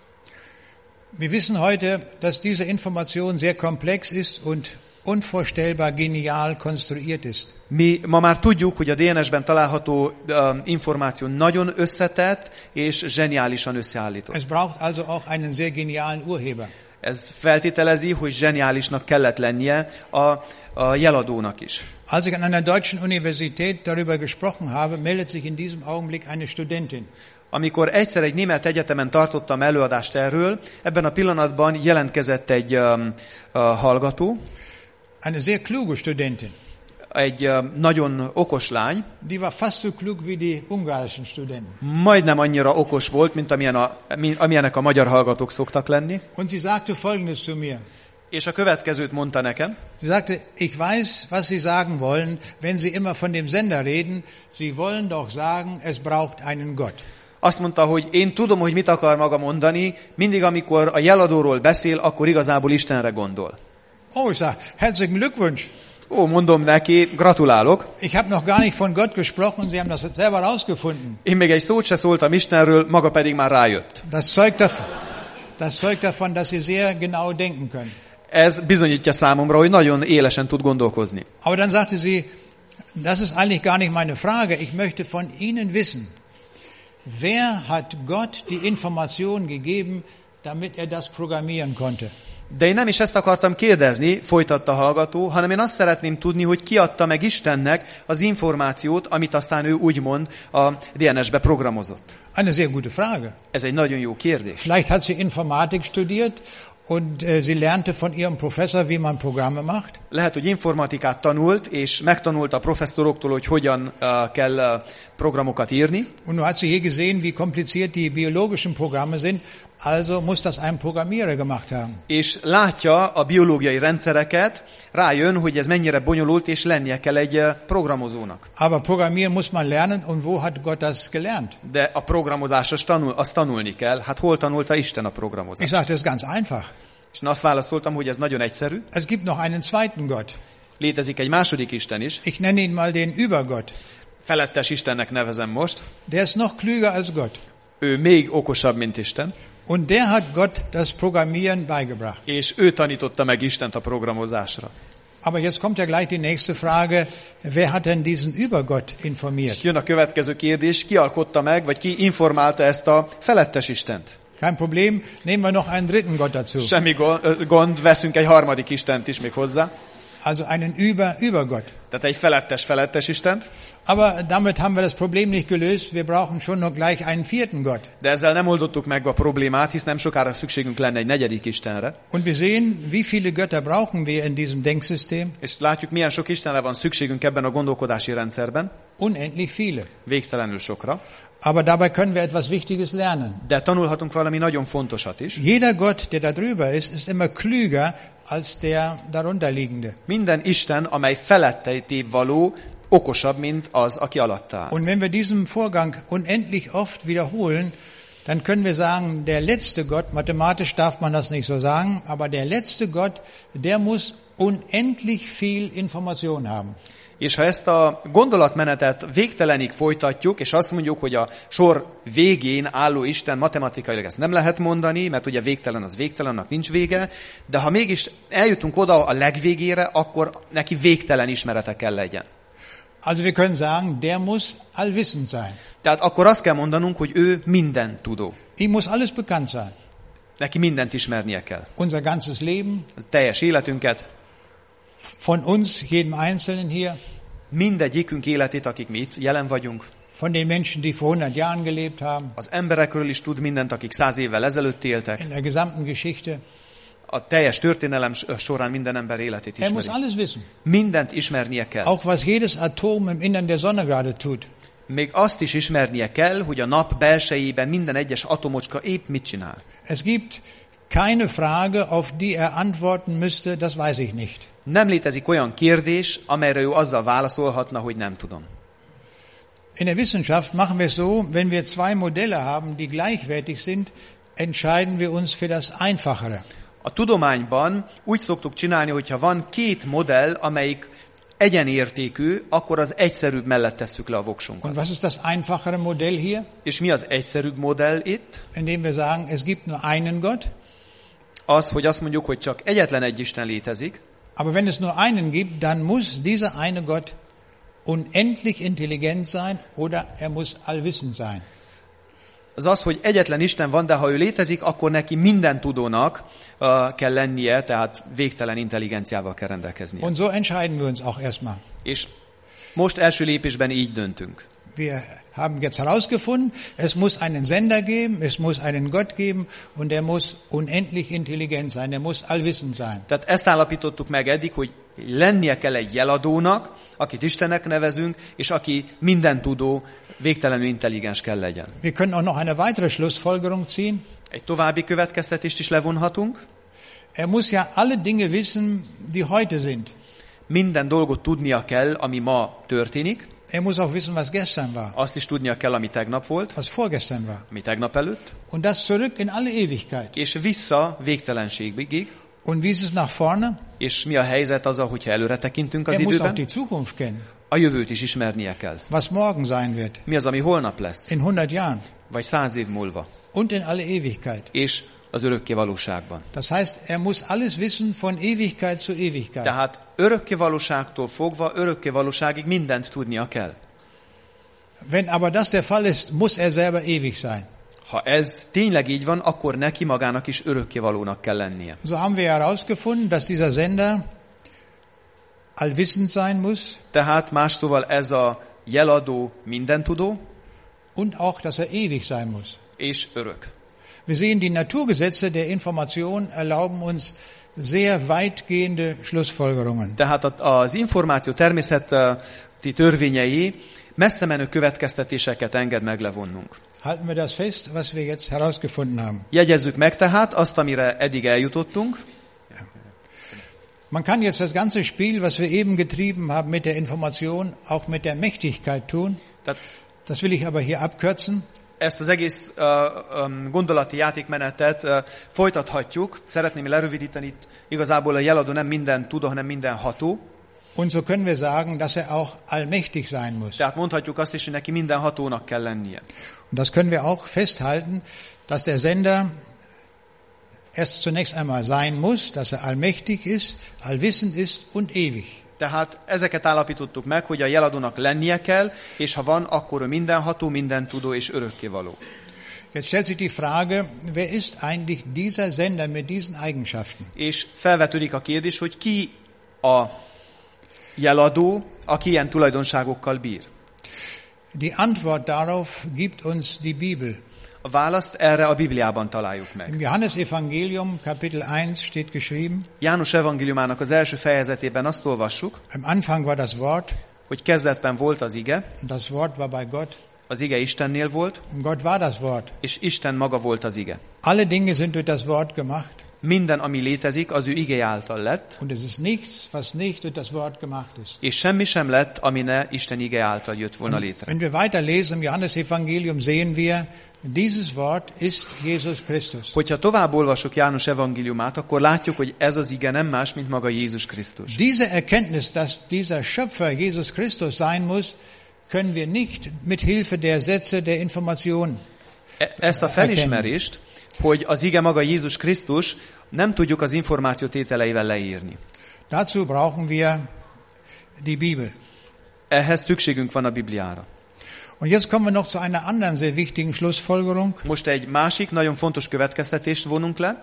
Wir wissen heute, dass diese Information sehr komplex ist und unvorstellbar genial konstruiert ist. Mi ma már tudjuk, hogy a dé en es-ben található uh, információ nagyon összetett és zseniálisan összeállított. Es braucht also auch einen sehr genialen Urheber. Ez feltételezi, hogy zseniálisnak kellett lennie a, a jeladónak is. Als ich an einer deutschen Universität darüber gesprochen habe, meldet sich in diesem Augenblick eine Studentin. Amikor egyszer egy német egyetemen tartottam előadást erről, ebben a pillanatban jelentkezett egy um, uh, hallgató. Eine sehr kluge Studentin. Egy um, nagyon okos lány. Die war fast so klug wie die ungarischen Studenten. Majdnem annyira okos volt, mint amilyen a, amilyenek a magyar hallgatók szoktak lenni. Und sie sagte Folgendes zu mir. És a következőt mondta nekem. Sie sagte, ich weiß, was Sie sagen wollen, wenn Sie immer von dem Sender reden. Sie wollen doch sagen, es braucht einen Gott. Azt mondta, hogy én tudom, hogy mit akar maga mondani, mindig amikor a jeladóról beszél, akkor igazából Istenre gondol. Oh, ich sage, herzlichen Glückwunsch. Ó, mondom neki, gratulálok. Ich habe noch gar nicht von Gott gesprochen, Sie haben das selber rausgefunden. Én még egy szót se szóltam Istenről, maga pedig már rájött. Das zeugt davon, das zeugt davon, dass Sie sehr genau denken können. Ez bizonyítja számomra, hogy nagyon élesen tud gondolkozni. Aber dann sagte sie, das ist eigentlich gar nicht meine Frage. Ich möchte von Ihnen wissen, wer hat Gott die Information gegeben, damit er das programmieren konnte? De én nem is ezt akartam kérdezni, folytatta a hallgató, hanem én azt szeretném tudni, hogy ki adta meg Istennek az információt, amit aztán ő úgymond a dé en es-be programozott. Eine sehr gute Frage. Ez egy nagyon jó kérdés. Vielleicht hat sie Informatik studiert und äh, sie lernte von ihrem Professor, wie man Programme macht. Lehet, hogy informatikát tanult, és megtanult a professzoroktól, hogy hogyan uh, kell uh, programokat írni. Und nun hat sie hier gesehen, wie kompliziert die biologischen Programme sind. Also muss das ein Programmierer gemacht haben. És látja a biológiai rendszereket, rájön, hogy ez mennyire bonyolult, és lennie kell egy programozónak. Aber programmieren muss man lernen, und wo hat Gott das gelernt? De a programozás azt, tanul, azt tanulni kell. Hát hol tanulta Isten a programozást? Ich sagte, das ist ganz einfach. És azt válaszoltam, hogy ez nagyon egyszerű. Es gibt noch einen zweiten Gott. Létezik egy második Isten is. Ich nenne ihn mal den Übergott. Felettes Istennek nevezem most. Der ist noch klüger als Gott. Ő még okosabb, mint Isten. Und der hat Gott das Programmieren beigebracht. És ő tanította meg Istent a programozásra. Aber jetzt kommt ja gleich die nächste Frage, wer hat denn diesen Übergott informiert? Jön a következő kérdés, ki alkotta meg, vagy ki informálta ezt a felettes Istent? Kein Problem, nehmen wir noch einen dritten Gott dazu. Semmi gond, veszünk egy harmadik Istent is még hozzá. Also einen Über, Übergott. Tehát egy felettes, felettes Istent. Aber damit haben wir das Problem nicht gelöst. Wir brauchen schon noch gleich einen vierten Gott. De ezzel nem oldottuk meg a problémát, hisz nem sokára szükségünk lenne egy negyedik Istenre. Und wir sehen, wie viele Götter brauchen wir in diesem Denksystem? És látjuk, milyen sok Istenre van szükségünk ebben a gondolkodási rendszerben. Unendlich viele. Végtelenül sokra. Aber dabei können wir etwas Wichtiges lernen. De tanulhatunk valami nagyon fontosat is. Jeder Gott, der da drüber ist, ist immer klüger als der darunterliegende. Minden Isten, amely felettébb való, okosabb, mint az, aki alatt áll. Und wenn wir diesen Vorgang unendlich oft wiederholen, dann können wir sagen, der letzte Gott, mathematisch darf man das nicht so sagen, aber der letzte Gott, der muss unendlich viel Information haben. És ha ezt a gondolatmenetet végtelenig folytatjuk, és azt mondjuk, hogy a sor végén álló Isten matematikailag ezt nem lehet mondani, mert ugye végtelen az végtelen, annak nincs vége, de ha mégis eljutunk oda a legvégére, akkor neki végtelen ismerete kell legyen. Also wir können sagen, der muss allwissend sein. Tehát akkor azt kell mondanunk, hogy ő mindent tudó. Ihm muss alles bekannt sein. Neki mindent ismernie kell. Unser ganzes Leben, Az teljes életünket, von uns, jedem Einzelnen hier, mindegyikünk életét, akik mi itt jelen vagyunk. von den Menschen, die vor hundert Jahren gelebt haben, Az emberekről is tud mindent, akik száz évvel ezelőtt éltek. in der gesamten Geschichte. A teljes történelem során minden ember életét Er muss ismeri. alles wissen. Mindent ismernie kell. Auch was jedes Atom im Innern der Sonne gerade tut. Még azt is ismernie kell, hogy a nap belsejében minden egyes atomocska épp mit csinál. Es gibt keine Frage, auf die er antworten müsste, das weiß ich nicht. Nem létezik olyan kérdés, amelyre ő azzal válaszolhatna, hogy nem tudom. In der Wissenschaft machen wir es so, wenn wir zwei Modelle haben, die gleichwertig sind, entscheiden wir uns für das Einfachere. A tudományban úgy szoktuk csinálni, hogyha van két modell, amelyik egyenértékű, akkor az egyszerűbb mellett tesszük le a voksunkat. Und was ist das einfachere Modell hier? És mi az egyszerűbb modell itt? Indem wir sagen, es gibt nur einen Gott, Az, hogy azt mondjuk, hogy csak egyetlen egy Isten létezik, aber wenn es nur einen gibt, dann muss dieser eine Gott unendlich intelligent sein oder er muss allwissend sein. az az, hogy egyetlen Isten van, de ha ő létezik, akkor neki minden tudónak uh, kell lennie, tehát végtelen intelligenciával kell rendelkeznie. Und so entscheiden wir uns auch erstmal. És most első lépésben így döntünk. Wir haben jetzt herausgefunden, es muss einen Sender geben, es muss einen Gott geben und er muss unendlich intelligent sein, er muss allwissend sein. Tehát ezt állapítottuk meg eddig, hogy lennie kell egy jeladónak, akit Istennek nevezünk, és aki minden tudó, végtelenül intelligens kell legyen. Wir können auch noch eine weitere Schlussfolgerung ziehen. Egy további következtetést is levonhatunk. Er muss ja alle Dinge wissen, die heute sind. Minden dolgot tudnia kell, ami ma történik. Er muss auch wissen, was gestern war, Azt is tudnia kell, ami tegnap volt, was vorgestern war. ami tegnap előtt, Und das zurück in alle Ewigkeit. és vissza végtelenségig. Und wie ist es nach vorne? És mi a helyzet azzal, hogyha előre tekintünk az Er muss auch időben? die Zukunft kennen, A jövőt is ismernie kell. was morgen sein wird, Mi az, ami holnap lesz? in hundert Jahren Vagy száz év múlva? und in alle Ewigkeit. És az örökké valóságban. Das heißt, er muss alles wissen von Ewigkeit zu Ewigkeit. Tehát örökké valóságtól fogva, örökké valóságig mindent tudnia kell. Wenn aber das der Fall ist, muss er selber ewig sein. Ha ez tényleg így van, akkor neki magának is örökké valónak kell lennie. So haben wir herausgefunden, dass dieser Sender allwissend sein muss Tehát más szóval ez a jeladó mindentudó, und auch, dass er ewig sein muss. és örök. Wir sehen, die Naturgesetze der Information erlauben uns sehr weitgehende Schlussfolgerungen. Tehát az információ természeti törvényei messze menő következtetéseket enged meg levonnunk. Halten wir das fest, was wir jetzt herausgefunden haben. Jegyezzük meg tehát azt, amire eddig eljutottunk. Man kann jetzt das ganze Spiel, was wir eben getrieben haben mit der Information, auch mit der Mächtigkeit tun. Tehát Das will ich aber hier abkürzen. ezt az egész uh, um, gondolati játékmenetet uh, folytathatjuk. Szeretném lerövidíteni, itt igazából a jeladó nem minden tudó, hanem minden ható. Und so können wir sagen, dass er auch allmächtig sein muss. Tehát mondhatjuk azt is, hogy neki minden hatónak kell lennie. Und das können wir auch festhalten, dass der Sender erst zunächst einmal sein muss, dass er allmächtig ist, allwissend ist und ewig. Tehát ezeket állapítottuk meg, hogy a jeladónak lennie kell, és ha van, akkor ő mindenható, mindentudó és örökkévaló. Jetzt stellt sich die Frage, wer ist eigentlich dieser Sender mit diesen Eigenschaften? És felvetődik a kérdés, hogy ki a jeladó, aki ilyen tulajdonságokkal bír? Die Antwort darauf gibt uns die Bibel. A választ erre a Bibliában találjuk meg. Im Johannesevangelium, Kapitel eins, steht geschrieben. János evangéliumának az első fejezetében azt olvassuk, Am Anfang war das Wort, hogy kezdetben volt az ige, und das Wort war bei Gott, az ige Istennél volt, und Gott war das Wort. és Isten maga volt az ige. Alle Dinge sind durch das Wort gemacht, Minden, ami létezik, az ő igéje által lett, und es ist nichts, was nicht durch das Wort gemacht ist. és semmi sem lett, ami ne Isten ige által jött volna létre. Wenn wir weiterlesen im Johannesevangelium, sehen wir, dieses Wort ist Jesus Christus. Hogyha tovább olvasok János evangéliumát, akkor látjuk, hogy ez az ige nem más, mint maga Jézus Krisztus. Diese Erkenntnis, dass dieser Schöpfer Jesus Christus sein muss, können wir nicht mit Hilfe der Sätze der Information. E- ezt a felismerést, hogy az ige maga Jézus Krisztus, nem tudjuk az információ tételeivel leírni. Dazu brauchen wir die Bibel. Ehhez szükségünk van a Bibliára. Und jetzt kommen wir noch zu einer anderen sehr wichtigen Schlussfolgerung. Most egy másik, nagyon fontos következtetést vonunk le.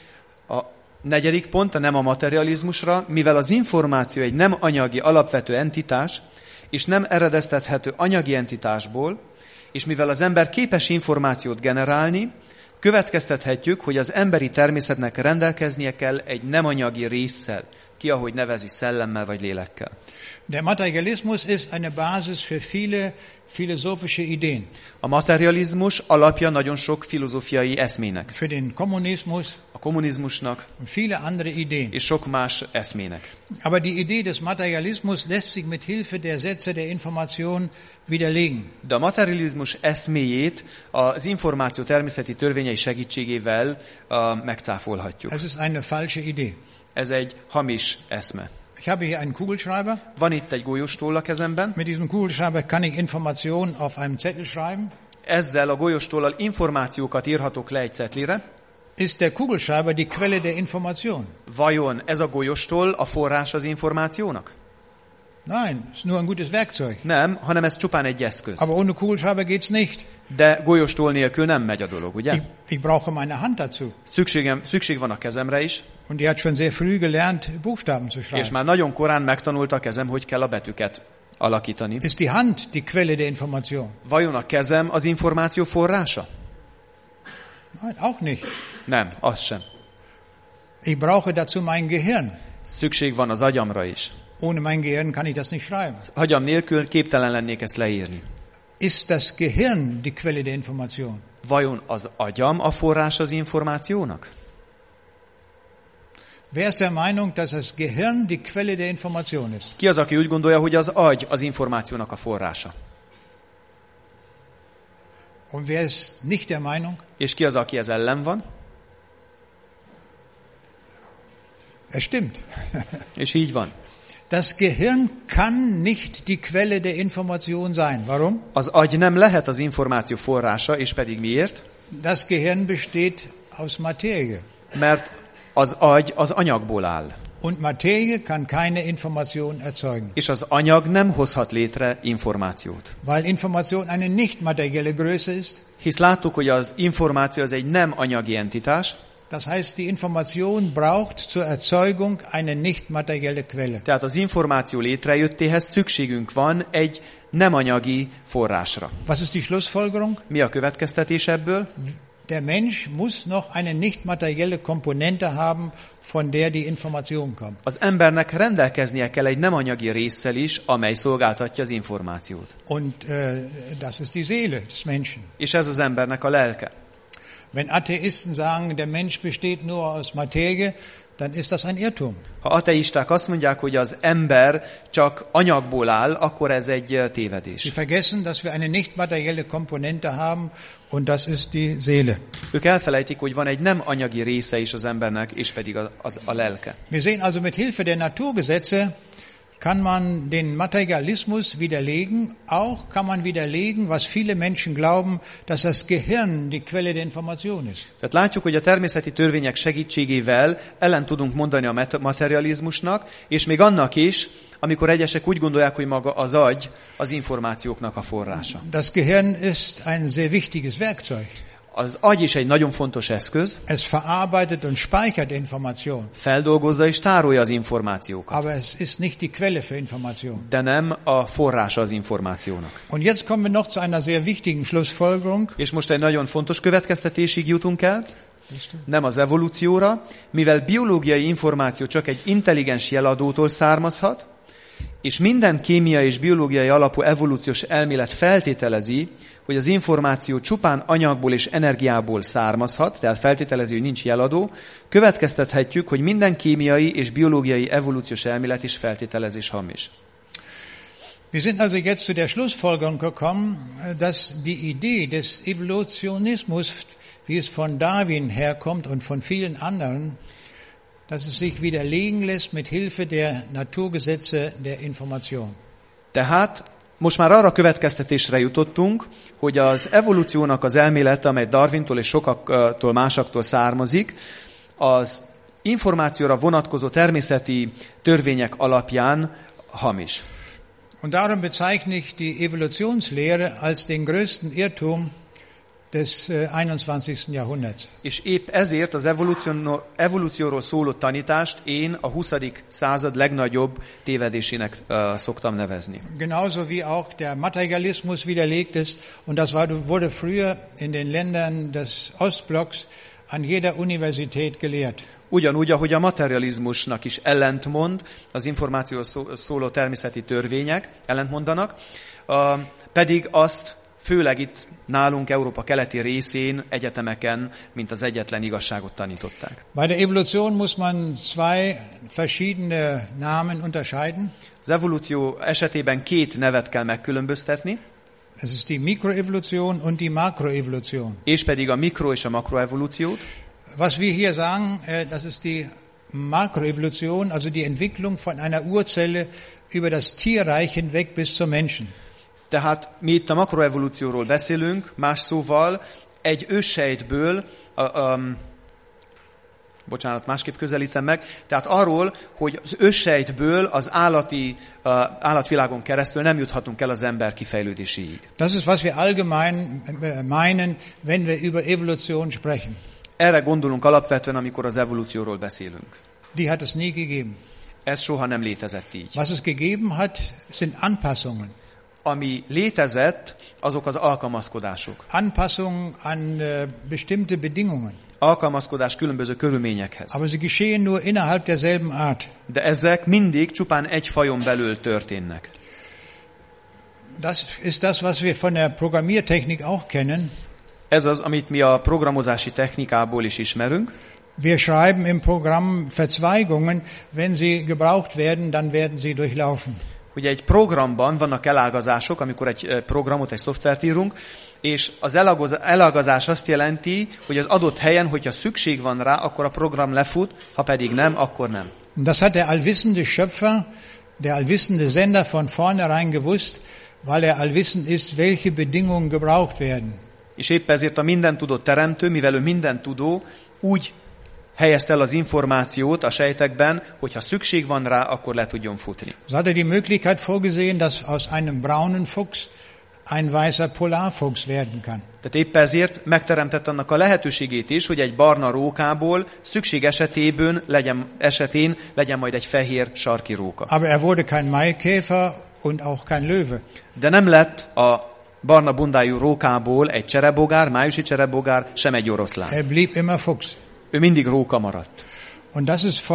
A negyedik pont, a nem a materializmusra, mivel az információ egy nem anyagi alapvető entitás, és nem eredeztethető anyagi entitásból, és mivel az ember képes információt generálni, következtethetjük, hogy az emberi természetnek rendelkeznie kell egy nem anyagi résszel, ki ahogy nevezi szellemmel vagy lélekkel. Der Materialismus ist eine Basis für viele philosophische Ideen. A materializmus alapja nagyon sok filozófiai eszmének. Für den Kommunismus A kommunizmusnak und viele andere Ideen. és sok más eszmének. Aber die Idee des Materialismus lässt sich mit Hilfe der Sätze der Information widerlegen. De a materializmus eszméjét az információ természeti törvényei segítségével uh, megcáfolhatjuk. Es ist eine falsche Idee. Ez egy hamis eszme. Ich habe hier einen Kugelschreiber. Van itt egy golyóstól a kezemben. Mit diesem Kugelschreiber kann ich Informationen auf einem Zettel schreiben. Ezzel a golyóstóllal információkat írhatok le egy cetlire. Ist der Kugelschreiber die Quelle der Information? Vajon ez a golyóstól a forrás az információnak? Nein, ist nur ein gutes Werkzeug. Nem, hanem ez csupán egy eszköz. Aber ohne Kugelschreiber geht's nicht. De golyóstól nélkül nem megy a dolog, ugye? Ich, ich brauche meine Hand dazu. Szükségem, szükség van a kezemre is, Und die hat schon sehr früh gelernt, Buchstaben zu és schreiben. már nagyon korán megtanulta a kezem, hogy kell a betűket alakítani. Ist die Hand die Quelle der Information? Vajon a kezem az információ forrása? Nein, auch nicht. Nem, az sem. Ich brauche dazu mein Gehirn. Szükség van az agyamra is. Ohne mein Gehirn kann ich das nicht schreiben. Agyam nélkül képtelen lennék ezt leírni. Ist das Gehirn die Quelle der Information? Vajon az agyam a forrás az információnak? Wer ist der Meinung, dass das Gehirn die Quelle der Information ist? Ki az, aki úgy gondolja, hogy az agy az információnak a forrása? Und wer ist nicht der Meinung? És ki az, aki ez ellen van? Es stimmt. És így van. Das Gehirn kann nicht die Quelle der Information sein. Warum? Az agy nem lehet az információ forrása, és pedig miért? Das Gehirn besteht aus Materie. Mert az agy az anyagból áll. Und Materie kann keine Information erzeugen. És az anyag nem hozhat létre információt. Weil Information eine nicht materielle Größe ist. Hisz láttuk, hogy az információ az egy nem anyagi entitás. Das heißt, die Information braucht zur Erzeugung eine nicht materielle Quelle. Tehát az információ létrejöttéhez szükségünk van egy nem anyagi forrásra. Was ist die Schlussfolgerung? Mi a következtetés ebből? Der Mensch muss noch eine nicht materielle Komponente haben, von der die Information kommt. Az embernek rendelkeznie kell egy nem anyagi résszel is, amely szolgáltatja az információt. Und äh, das ist die Seele des Menschen. És ez az embernek a lelke. Wenn Atheisten sagen, der Mensch besteht nur aus Materie, dann ist das ein Irrtum. Ha ateisták azt mondják, hogy az ember csak anyagból áll, akkor ez egy tévedés. Sie vergessen, dass wir eine nicht materielle Komponente haben, und das ist die Seele. Ők elfelejtik, hogy van egy nem anyagi része is az embernek, és pedig a, az, a lelke. Wir sehen also, mit Hilfe der Naturgesetze kann man den Materialismus widerlegen. Auch kann man widerlegen, was viele Menschen glauben, dass das Gehirn die Quelle der Information ist. Tehát látjuk, hogy a természeti törvények segítségével ellen tudunk mondani a materializmusnak, és még annak is, amikor egyesek úgy gondolják, hogy maga az agy az információknak a forrása. Das Gehirn ist ein sehr wichtiges Werkzeug. Az agy is egy nagyon fontos eszköz. Es verarbeitet und speichert Information. Feldolgozza és tárolja az információkat. Aber es ist nicht die Quelle für Information. De nem a forrása az információnak. Und jetzt kommen wir noch zu einer sehr wichtigen Schlussfolgerung. És most egy nagyon fontos következtetésig jutunk el. Nem az evolúcióra, mivel biológiai információ csak egy intelligens jeladótól származhat, és minden kémiai és biológiai alapú evolúciós elmélet feltételezi, hogy az információ csupán anyagból és energiából származhat, tehát feltételezi, hogy nincs jeladó, következtethetjük, hogy minden kémiai és biológiai evolúciós elmélet is feltételezés hamis. Wir sind also jetzt zu der Schlussfolgerung gekommen, dass die Idee des Evolutionismus, wie es von Darwin herkommt und von vielen anderen, dass es sich widerlegen lässt mit Hilfe der Naturgesetze der Information. Tehát most már arra következtetésre jutottunk, hogy az evolúciónak az elmélete, amely Darwintól és sokaktól másaktól származik, az információra vonatkozó természeti törvények alapján hamis. Und darum bezeichne ich die Evolutionslehre als den größten Irrtum des einundzwanzigsten Jahrhunderts. És épp ezért az evolúció, evolúcióról szóló tanítást én a huszadik század legnagyobb tévedésének uh, szoktam nevezni. Genauso wie auch der Materialismus widerlegt ist, und das war, wurde früher in den Ländern des Ostblocks an jeder Universität gelehrt. Ugyanúgy, ahogy a materializmusnak is ellentmond, az információról szóló természeti törvények ellentmondanak, uh, pedig azt főleg itt nálunk Európa keleti részén, egyetemeken, mint az egyetlen igazságot tanították. Bei der Evolution muss man zwei verschiedene Namen unterscheiden. Az evolúció esetében két nevet kell megkülönböztetni. Es ist die Mikroevolution und die Makroevolution. És pedig a mikro- és a makroevolúciót. Was wir hier sagen, das ist die Makroevolution, also die Entwicklung von einer Urzelle über das Tierreich hinweg bis zum Menschen. Tehát mi itt a makroevolúcióról beszélünk, más szóval egy őssejtből, um, bocsánat, másképp közelítem meg, tehát arról, hogy az őssejtből az állati, uh, állatvilágon keresztül nem juthatunk el az ember kifejlődéséig. Das ist, was wir allgemein meinen, wenn wir über Evolution sprechen. Erre gondolunk alapvetően, amikor az evolúcióról beszélünk. Die hat es nie gegeben. Ez soha nem létezett így. Was es gegeben hat, sind Anpassungen. Ami létezett, azok az alkalmazkodások. Anpassungen an uh, bestimmte Bedingungen. Alkalmazkodás különböző körülményekhez. Aber sie geschehen nur innerhalb derselben Art. De ezek mindig csupán egy fajon belül történnek. Das ist das, was wir von der Programmiertechnik auch kennen. Ez az, amit mi a programozási technikából is ismerünk. Wir schreiben im Programm Verzweigungen, wenn sie gebraucht werden, dann werden sie durchlaufen. Ugye egy programban vannak elágazások, amikor egy programot, egy szoftvert írunk, és az elágazás azt jelenti, hogy az adott helyen, hogyha szükség van rá, akkor a program lefut, ha pedig nem, akkor nem. Das hat der allwissende Schöpfer, der allwissende Sender von vornherein gewusst, weil er allwissend ist, welche Bedingungen gebraucht werden. És épp ezért a mindentudó teremtő, mivel ő mindentudó, úgy helyezte el az információt a sejtekben, hogyha szükség van rá, akkor le tudjon futni. So hat er die Möglichkeit vorgesehen, dass aus einem braunen Fuchs ein weißer Polarfuchs werden kann. Tehát épp ezért megteremtett annak a lehetőségét is, hogy egy barna rókából szükség esetében legyen, esetén legyen majd egy fehér sarki róka. Aber er wurde kein Maikäfer und auch kein Löwe. De nem lett a barna bundájú rókából egy cserebogár, májusi cserebogár, sem egy oroszlán. Er blieb immer Fuchs. Ő mindig róka maradt. Und das ist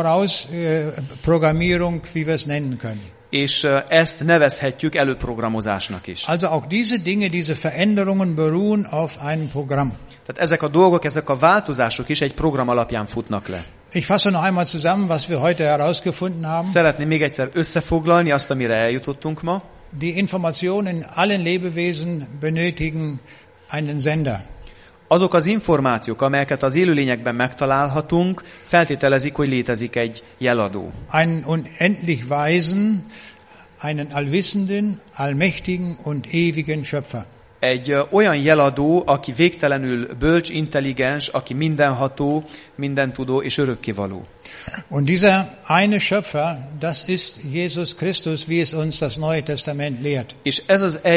Vorausprogrammierung, wie wir es nennen können. És ezt nevezhetjük előprogramozásnak is. Also auch diese Dinge, diese Veränderungen beruhen auf einem Programm. Tehát ezek a dolgok, ezek a változások is egy program alapján futnak le. Ich fasse noch einmal zusammen, was wir heute herausgefunden haben. Szeretném még egyszer összefoglalni azt, amire eljutottunk ma. Die Informationen in allen Lebewesen benötigen einen Sender. Azok az információk, amelyeket az élőlényekben megtalálhatunk, feltételezik, hogy létezik egy jeladó. Einen unendlich weisen, einen allwissenden, allmächtigen und ewigen Schöpfer. Egy olyan jeladó, aki végtelenül bölcs, intelligens, aki mindenható, mindentudó és örökkévaló. Und dieser eine Schöpfer, das ist Jesus Christus, wie es uns das Neue Testament lehrt. És ez az egy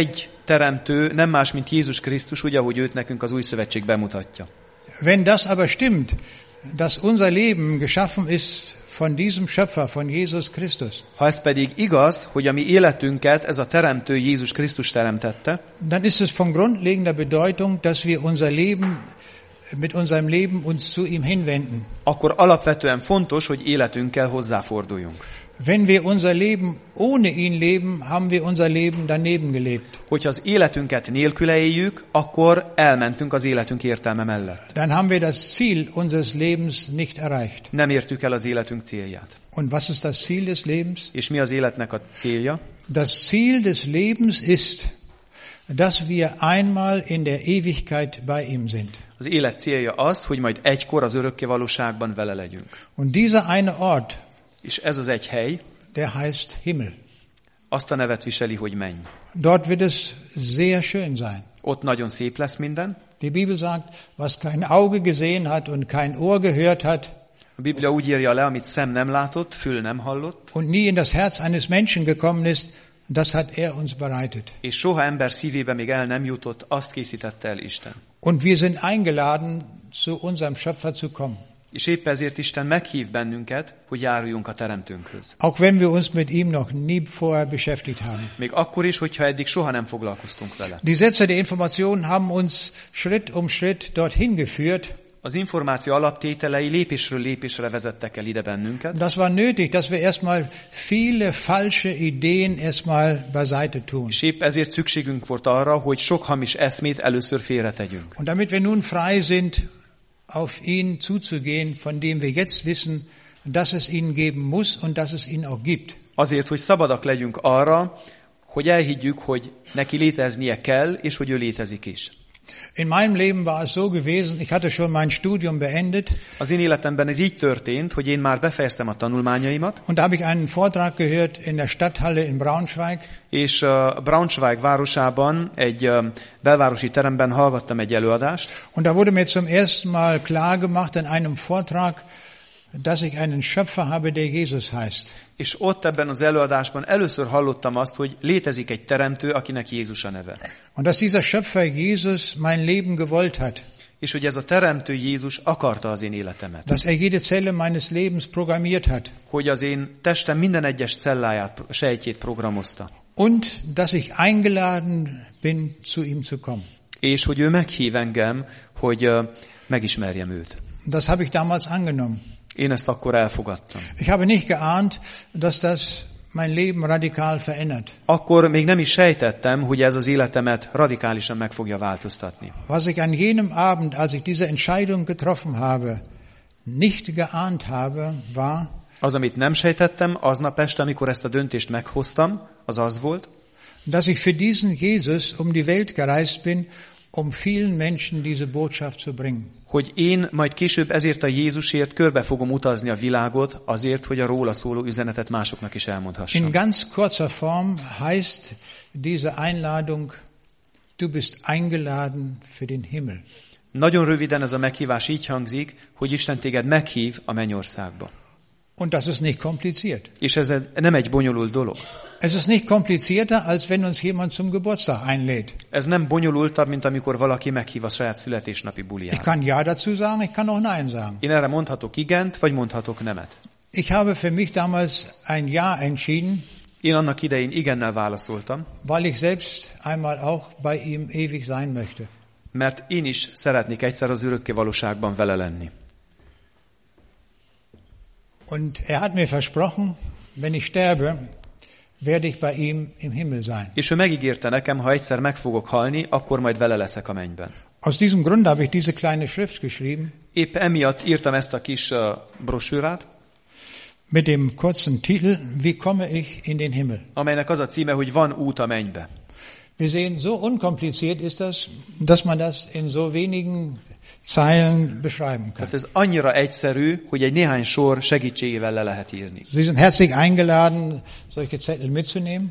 teremtő nem más, mint Jézus Krisztus, úgy, ahogy őt nekünk az új szövetség bemutatja. Wenn das aber stimmt, dass unser Leben geschaffen ist von diesem Schöpfer, von Jesus Christus, Ha ez pedig igaz, hogy a mi életünket ez a teremtő Jézus Krisztus teremtette, dann ist es von grundlegender Bedeutung, dass wir unser Leben mit unserem Leben uns zu ihm hinwenden. akkor alapvetően fontos, hogy életünkkel hozzáforduljunk. Wenn wir unser Leben ohne ihn leben, haben wir unser Leben daneben gelebt. Hogyha az életünket nélküle éljük, akkor elmentünk az életünk értelme mellett. Dann haben wir das Ziel unseres Lebens nicht erreicht. Nem értük el az életünk célját. Und was ist das Ziel des Lebens? És mi az életnek a célja? Das Ziel des Lebens ist, dass wir einmal in der Ewigkeit bei ihm sind. Az élet célja az, hogy majd egykor az örökké valóságban vele legyünk. Und dieser eine Ort, És ez az egy hely, der heißt Himmel. azt a nevet viseli, hogy menny. Dort wird es sehr schön sein. Ott nagyon szép lesz minden. Die Bibel sagt, was kein Auge gesehen hat und kein Ohr gehört hat A Biblia úgy írja le, amit szem nem látott, fül nem hallott, und nie in das Herz eines Menschen gekommen ist, das hat er uns bereitet. és soha ember szívébe még el nem jutott, azt készítette el Isten. Und wir sind eingeladen, zu unserem Schöpfer zu kommen. És épp ezért Isten meghív bennünket, hogy járuljunk a Teremtőnkhöz. Auch wenn wir uns mit ihm noch nie vorher beschäftigt haben. Még akkor is, hogyha eddig soha nem foglalkoztunk vele. Die Sätze der Information haben uns Schritt um Schritt dorthin geführt. Az információ alaptételei lépésről lépésre vezettek el ide bennünket. Das war nötig, dass wir erstmal viele falsche Ideen erstmal beiseite tun. És épp ezért szükségünk volt arra, hogy sok hamis eszmét először félretegyünk. Und damit wir nun frei sind, auf ihn zuzugehen, von dem wir jetzt wissen, dass es ihn geben muss und dass es ihn auch gibt. Azért, hogy szabadak legyünk arra, hogy elhiggyük, hogy neki léteznie kell, és hogy ő létezik is. In meinem Leben war es so gewesen, ich hatte schon mein Studium beendet. Az én életemben ez így történt, hogy én már befejeztem a tanulmányaimat, Und da habe ich einen Vortrag gehört in der Stadthalle in Braunschweig. és uh, Braunschweig városában, egy uh, belvárosi teremben hallgattam egy előadást, Und da wurde mir zum ersten Mal klar gemacht in einem Vortrag, dass ich einen Schöpfer habe, der Jesus heißt. és ott ebben az előadásban először hallottam azt, hogy létezik egy teremtő, akinek Jézus a neve. Und dass dieser Schöpfer Jesus mein Leben gewollt hat. És hogy ez a teremtő Jézus akarta az én életemet. Dass er jede Zelle meines Lebens programmiert hat. Hogy az én testem minden egyes celláját, sejtjét programozta. Und dass ich eingeladen bin, zu ihm zu kommen. És hogy ő meghív engem, hogy uh, megismerjem őt. Das habe ich damals angenommen. Én ezt akkor elfogadtam. Ich habe nicht geahnt, dass das mein Leben radikal verändert. Akkor még nem is sejtettem, hogy ez az életemet radikálisan meg fogja változtatni. Was ich an jenem Abend, als ich diese Entscheidung getroffen habe, nicht geahnt habe, war, Az, amit nem sejtettem, aznap este, amikor ezt a döntést meghoztam, az az volt, dass ich für diesen Jesus um die Welt gereist bin, um vielen Menschen diese Botschaft zu bringen. hogy én majd később ezért a Jézusért körbe fogom utazni a világot, azért, hogy a róla szóló üzenetet másoknak is elmondhassam. In ganz kurzer Form heißt diese Einladung, du bist eingeladen für den Himmel. Nagyon röviden ez a meghívás így hangzik, hogy Isten téged meghív a mennyországba. Und das ist nicht kompliziert. És ez nem egy bonyolult dolog. Es ist nicht komplizierter, als wenn uns jemand zum Geburtstag einlädt. Ez nem bonyolultabb, mint amikor valaki meghív a saját születésnapi Ich bulijára. kann Ja dazu sagen, ich kann auch Nein sagen. Én erre mondhatok igent, vagy mondhatok nemet. Ich habe für mich damals ein Ja entschieden, Én annak idején igennel válaszoltam, weil ich selbst einmal auch bei ihm ewig sein möchte. mert én is szeretnék egyszer az örökké valóságban vele lenni. Und er hat mir versprochen, wenn ich sterbe, werde ich bei ihm im Himmel sein. És ő megígérte nekem, ha egyszer meg fogok halni, akkor majd vele leszek a mennyben. Aus diesem Grund habe ich diese kleine Schrift geschrieben, Épp emiatt írtam ezt a kis uh, brosúrát, mit dem kurzen Titel, Wie komme ich in den Himmel? amelynek az a címe, hogy Van út a mennybe. Wir sehen, so unkompliziert ist das, dass man das in so wenigen Zeilen beschreiben kann. Tehát ez annyira egyszerű, hogy egy néhány sor segítségével le lehet írni. Sie sind herzlich eingeladen, solche Zettel mitzunehmen.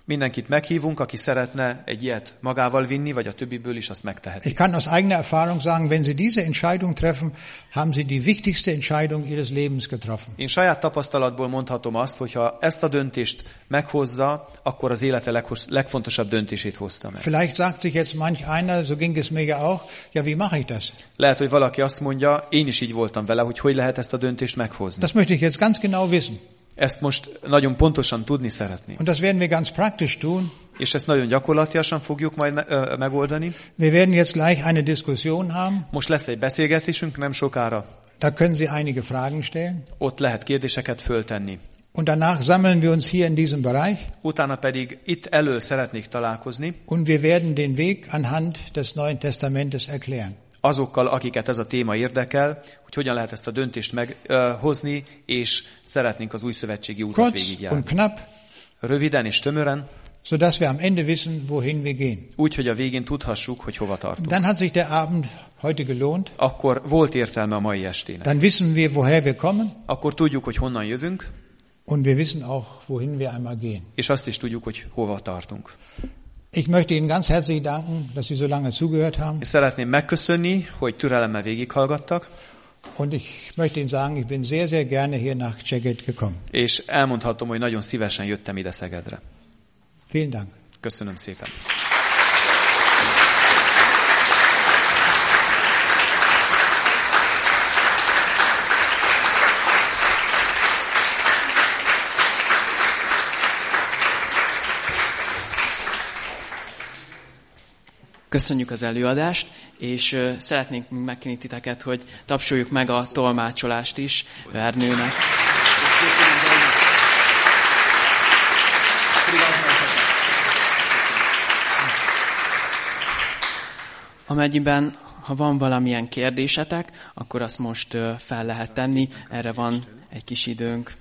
Mindenkit meghívunk, aki szeretne egy ilyet magával vinni, vagy a többiből is, azt megteheti. Ich kann aus eigener Erfahrung sagen, wenn Sie diese Entscheidung treffen, haben Sie die wichtigste Entscheidung Ihres Lebens getroffen. Én saját tapasztalatból mondhatom azt, hogy ha ezt a döntést meghozza, akkor az élete leghos, legfontosabb döntését hozta meg. Vielleicht sagt sich jetzt manch einer, so ging es mir ja auch, ja, wie mache ich das? Lehet, hogy valaki azt mondja, én is így voltam vele, hogy hogy lehet ezt a döntést meghozni. Das möchte ich jetzt ganz genau wissen. Ezt most nagyon pontosan tudni szeretném. Und das werden wir ganz praktisch tun. És ezt nagyon gyakorlatiasan fogjuk majd me- ö, megoldani. Wir werden jetzt gleich eine Diskussion haben. Most lesz egy beszélgetésünk, nem sokára. Da können Sie einige Fragen stellen. Ott lehet kérdéseket föltenni. Und danach sammeln wir uns hier in diesem Bereich. Utána pedig itt elől szeretnék találkozni Und wir werden den Weg anhand des Neuen Testamentes erklären. azokkal, akiket ez a téma érdekel, hogy hogyan lehet ezt a döntést meghozni, és szeretnénk az új szövetségi útat Kurz végigjárni. und knapp, Röviden és tömören, sodass wir am Ende wissen, wohin wir gehen. úgy, hogy a végén tudhassuk, hogy hova tartunk. Dann hat sich der Abend heute gelohnt. Akkor volt értelme a mai estének. Dann wissen wir, woher wir kommen. Akkor tudjuk, hogy honnan jövünk, Und wir wissen auch, wohin wir einmal gehen. és azt is tudjuk, hogy hova tartunk. Ich möchte Ihnen ganz herzlich danken, dass Sie so lange zugehört haben. És szeretném megköszönni, hogy türelemmel végighallgattak, Und ich möchte Ihnen sagen, ich bin sehr, sehr gerne hier nach Szeged gekommen. és elmondhatom, hogy nagyon szívesen jöttem ide Szegedre. Vielen Dank. Köszönöm szépen. Köszönjük az előadást, és uh, szeretnénk megkérni titeket, hogy tapsoljuk meg a tolmácsolást is Ernőnek. Amennyiben, ha van valamilyen kérdésetek, akkor azt most uh, fel lehet tenni, erre van egy kis időnk.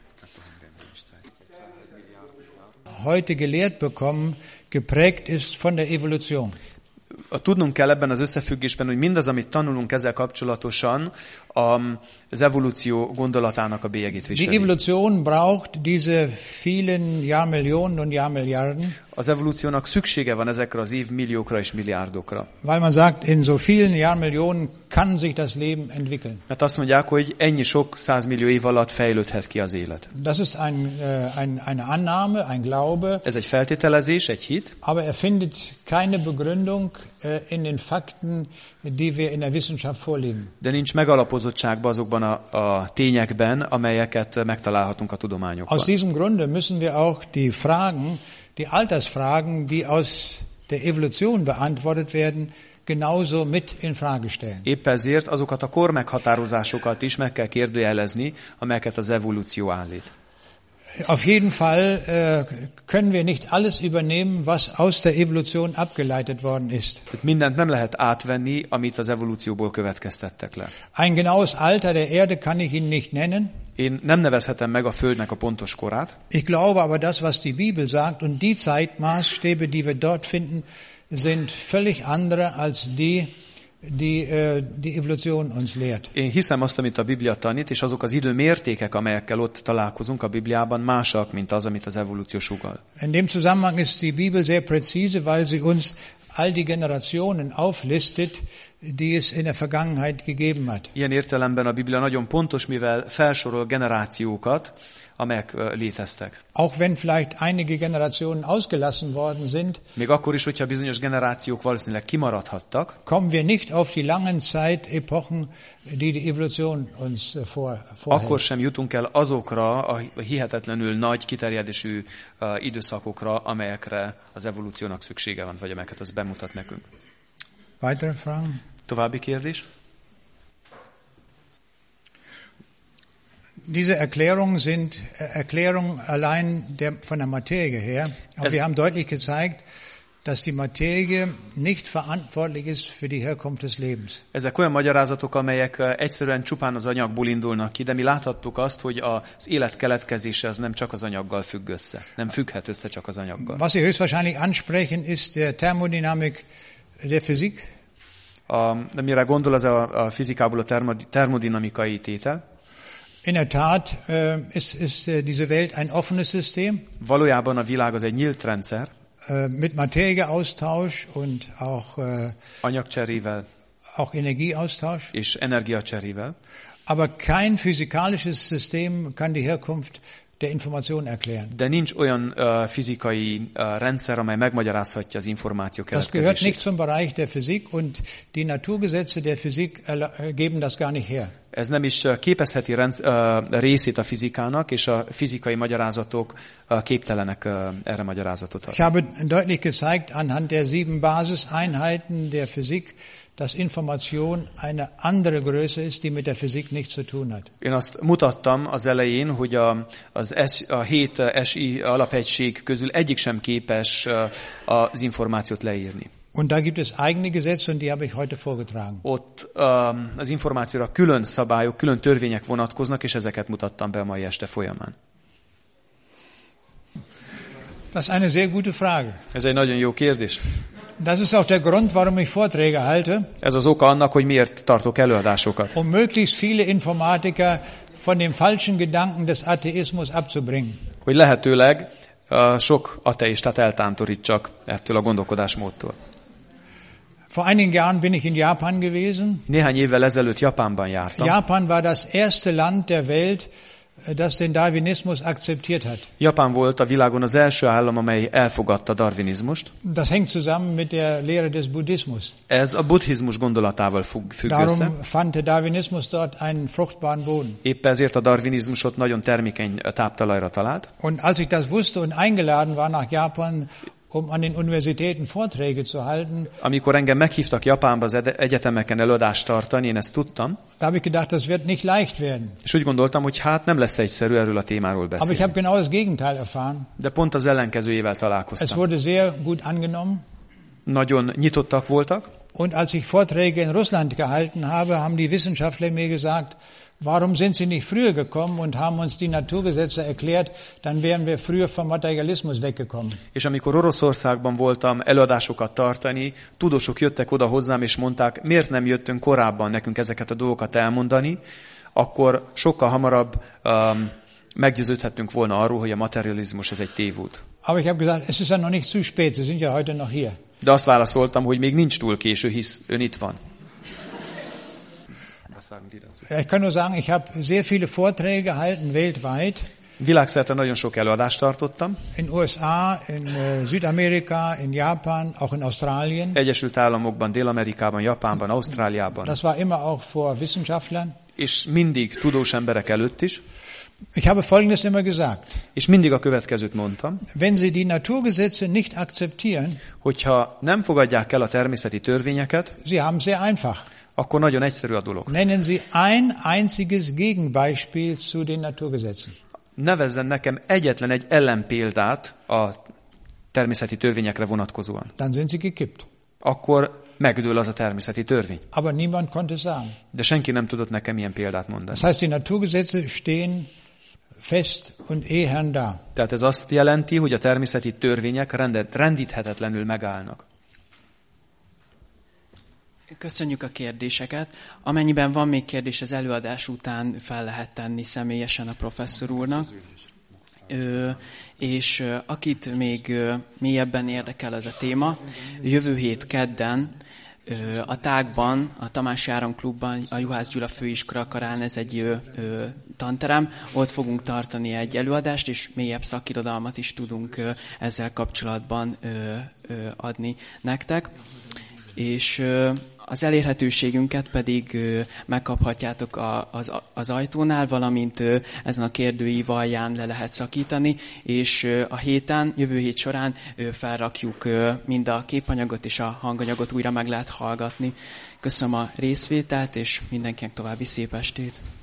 Heute gelehrt bekommen, geprägt ist von der Evolution. Tudnunk kell ebben az összefüggésben, hogy mindaz, amit tanulunk ezzel kapcsolatosan, az evolúció gondolatának a bélyegét Die viseli. Evolution braucht diese vielen Jahrmillionen und Jahrmilliarden, Az evolúciónak szüksége van ezekre az évmilliókra és milliárdokra. weil man sagt, in so vielen Jahrmillionen kann sich das Leben entwickeln. Mert azt mondják, hogy ennyi sok százmillió év alatt fejlődhet ki az élet. Das ist ein, äh, ein, eine Annahme, ein Glaube, Ez egy feltételezés, egy hit, aber er findet keine Begründung äh, in den Fakten, die wir in der Wissenschaft vorlegen. de nincs megalapozottságban azokban a, a tényekben, amelyeket megtalálhatunk a tudományokban. Aus diesem Grunde müssen wir auch die Fragen, die Altersfragen, die aus der Evolution beantwortet werden, genauso mit in Frage stellen. Épp ezért azokat a kormeghatározásokat is meg kell kérdőjelezni, amelyeket az evolúció állít. Auf jeden Fall äh, können wir nicht alles übernehmen, was aus der Evolution abgeleitet worden ist. Tehát mindent nem lehet átvenni, amit az evolúcióból következtettek le. Ein genaues Alter der Erde kann ich Ihnen nicht nennen. Én nem nevezhetem meg a Földnek a pontos korát, Ich glaube aber, das, was die Bibel sagt und die Zeitmaßstäbe, die wir dort finden, sind völlig andere als die, die äh, die Evolution uns lehrt. Én hiszem azt, amit a Biblia tanít, és azok az időmértékek, amelyekkel ott találkozunk a Bibliában, másak, mint az, amit az evolúció sugall. In dem Zusammenhang ist die Bibel sehr präzise, weil sie uns all die Generationen auflistet, die es in der Vergangenheit gegeben hat. Ilyen értelemben a Biblia nagyon pontos, mivel felsorol generációkat, amelyek ö, léteztek. Auch wenn vielleicht einige Generationen ausgelassen worden sind, Még akkor is, hogyha bizonyos generációk valószínűleg kimaradhattak, kommen wir nicht auf die langen Zeitepochen, die die Evolution uns äh, vor, akkor vorhält. sem jutunk el azokra a hihetetlenül nagy kiterjedésű uh, időszakokra, amelyekre az evolúciónak szüksége van, vagy amelyeket az bemutat nekünk. Weitere Fragen? További kérdés? Diese Erklärungen sind äh, Erklärungen allein der, von der Materie her. Aber Es- wir haben deutlich gezeigt, dass die Materie nicht verantwortlich ist für die Herkunft des Lebens. Ezek olyan magyarázatok, amelyek uh, egyszerűen csupán az anyagból indulnak ki, de mi láthattuk azt, hogy az élet keletkezése az nem csak az anyaggal függ össze. Nem függhet össze csak az anyaggal. Was Sie höchstwahrscheinlich ansprechen, ist der Thermodynamik der Physik. A, de mire gondol, az a, a fizikából a termo, termodinamikai tétel. In der Tat äh, ist, ist äh, diese Welt ein offenes System. Valójában a világ az egy nyílt rendszer. Äh, mit Materieaustausch und auch, äh, anyagcserével, auch Energieaustausch. És energiacserével. Aber kein physikalisches System kann die Herkunft der Information erklären. De nincs olyan uh, fizikai uh, rendszer, amely megmagyarázhatja az információ keletkezését. Das gehört nicht zum Bereich der Physik und die Naturgesetze der Physik geben das gar nicht her. Ez nem is képezheti rend, uh, részét a fizikának, és a fizikai magyarázatok uh, képtelenek uh, erre magyarázatot adni. Ich habe deutlich gezeigt anhand der sieben Basiseinheiten der Physik, dass Information eine andere Größe ist, die mit der Physik nichts zu tun hat. Én azt mutattam az elején, hogy a, az S, a hét es i alapegység közül egyik sem képes az információt leírni. Und da gibt es eigene Gesetze, und die habe ich heute vorgetragen. Ott az információra külön szabályok, külön törvények vonatkoznak, és ezeket mutattam be a mai este folyamán. Das ist eine sehr gute Frage. Ez egy nagyon jó kérdés. Das ist auch der Grund, warum ich Vorträge halte. Ez az oka annak, hogy miért tartok előadásokat. Um möglichst viele Informatiker von dem falschen Gedanken des Atheismus abzubringen. Hogy lehetőleg uh, sok ateistát eltántorítsak ettől a gondolkodásmódtól. Vor einigen Jahren bin ich in Japan gewesen. Néhány évvel ezelőtt Japánban jártam. Japan war das erste Land der Welt, das den Darwinismus akzeptiert hat. Japán volt a világon az első állam, amely elfogadta darwinizmust. Das hängt zusammen mit der Lehre des Buddhismus. Ez a buddhizmus gondolatával függ, függ Darum össze. fand der Darwinismus dort einen fruchtbaren Boden. Épp ezért a darwinizmusot nagyon termékeny táptalajra talált. Und als ich das wusste und eingeladen war nach Japan, um an den Universitäten Vorträge zu halten, Amikor engem meghívtak Japánba az egyetemeken előadást tartani, én ezt tudtam. Da habe ich gedacht, das wird nicht leicht werden. És úgy gondoltam, hogy hát nem lesz egyszerű erről a témáról Aber ich beszélni. habe genau das Gegenteil erfahren. De pont az ellenkezőjével Es találkoztam. wurde sehr gut angenommen. Nagyon nyitottak voltak, Und als ich Vorträge in Russland gehalten habe, haben die Wissenschaftler mir gesagt, warum sind Sie nicht früher gekommen und haben uns die Naturgesetze erklärt, dann wären wir früher vom Materialismus weggekommen. és amikor Oroszországban voltam előadásokat tartani, tudósok jöttek oda hozzám, és mondták, miért nem jöttünk korábban nekünk ezeket a dolgokat elmondani, akkor sokkal hamarabb um, meggyőződhettünk volna arról, hogy a materializmus ez egy tévút. Aber ich habe gesagt, es ist ja noch nicht zu spät, Sie sind ja heute noch hier. De azt válaszoltam, hogy még nincs túl késő, hisz ön itt van. Ich kann nur sagen, ich habe sehr viele Vorträge gehalten weltweit. Világszerte nagyon sok előadást tartottam. In U S A, in uh, Südamerika, in Japan, auch in Australien. Egyesült Államokban, Dél-Amerikában, Japánban, Ausztráliában. Das war immer auch vor Wissenschaftlern. És mindig tudós emberek előtt is. Ich habe Folgendes immer gesagt. És mindig a következőt mondtam. Wenn Sie die Naturgesetze nicht akzeptieren, Hogyha nem fogadják el a természeti törvényeket, Sie haben sehr einfach. akkor nagyon egyszerű a dolog. Nennen Sie ein einziges Gegenbeispiel zu den Naturgesetzen. Nevezzen nekem egyetlen egy ellenpéldát a természeti törvényekre vonatkozóan. Dann sind Sie gekippt. Akkor megdől az a természeti törvény. Aber niemand konnte sagen. De senki nem tudott nekem ilyen példát mondani. Das heißt, die Naturgesetze stehen fest und ehern da. Tehát ez azt jelenti, hogy a természeti törvények rendet, rendíthetetlenül megállnak. Köszönjük a kérdéseket. Amennyiben van még kérdés az előadás után, fel lehet tenni személyesen a professzor úrnak. Ö, és ö, akit még ö, mélyebben érdekel ez a téma, jövő hét kedden ö, a Tágban, a Tamási Áron klubban, a Juhász Gyula főiskola karán, ez egy ö, ö, tanterem, ott fogunk tartani egy előadást, és mélyebb szakirodalmat is tudunk ö, ezzel kapcsolatban ö, ö, adni nektek. És ö, az elérhetőségünket pedig ö, megkaphatjátok a, az, az ajtónál, valamint ö, ezen a kérdőív alján le lehet szakítani, és ö, a héten, jövő hét során ö, felrakjuk ö, mind a képanyagot és a hanganyagot, újra meg lehet hallgatni. Köszönöm a részvételt, és mindenkinek további szép estét!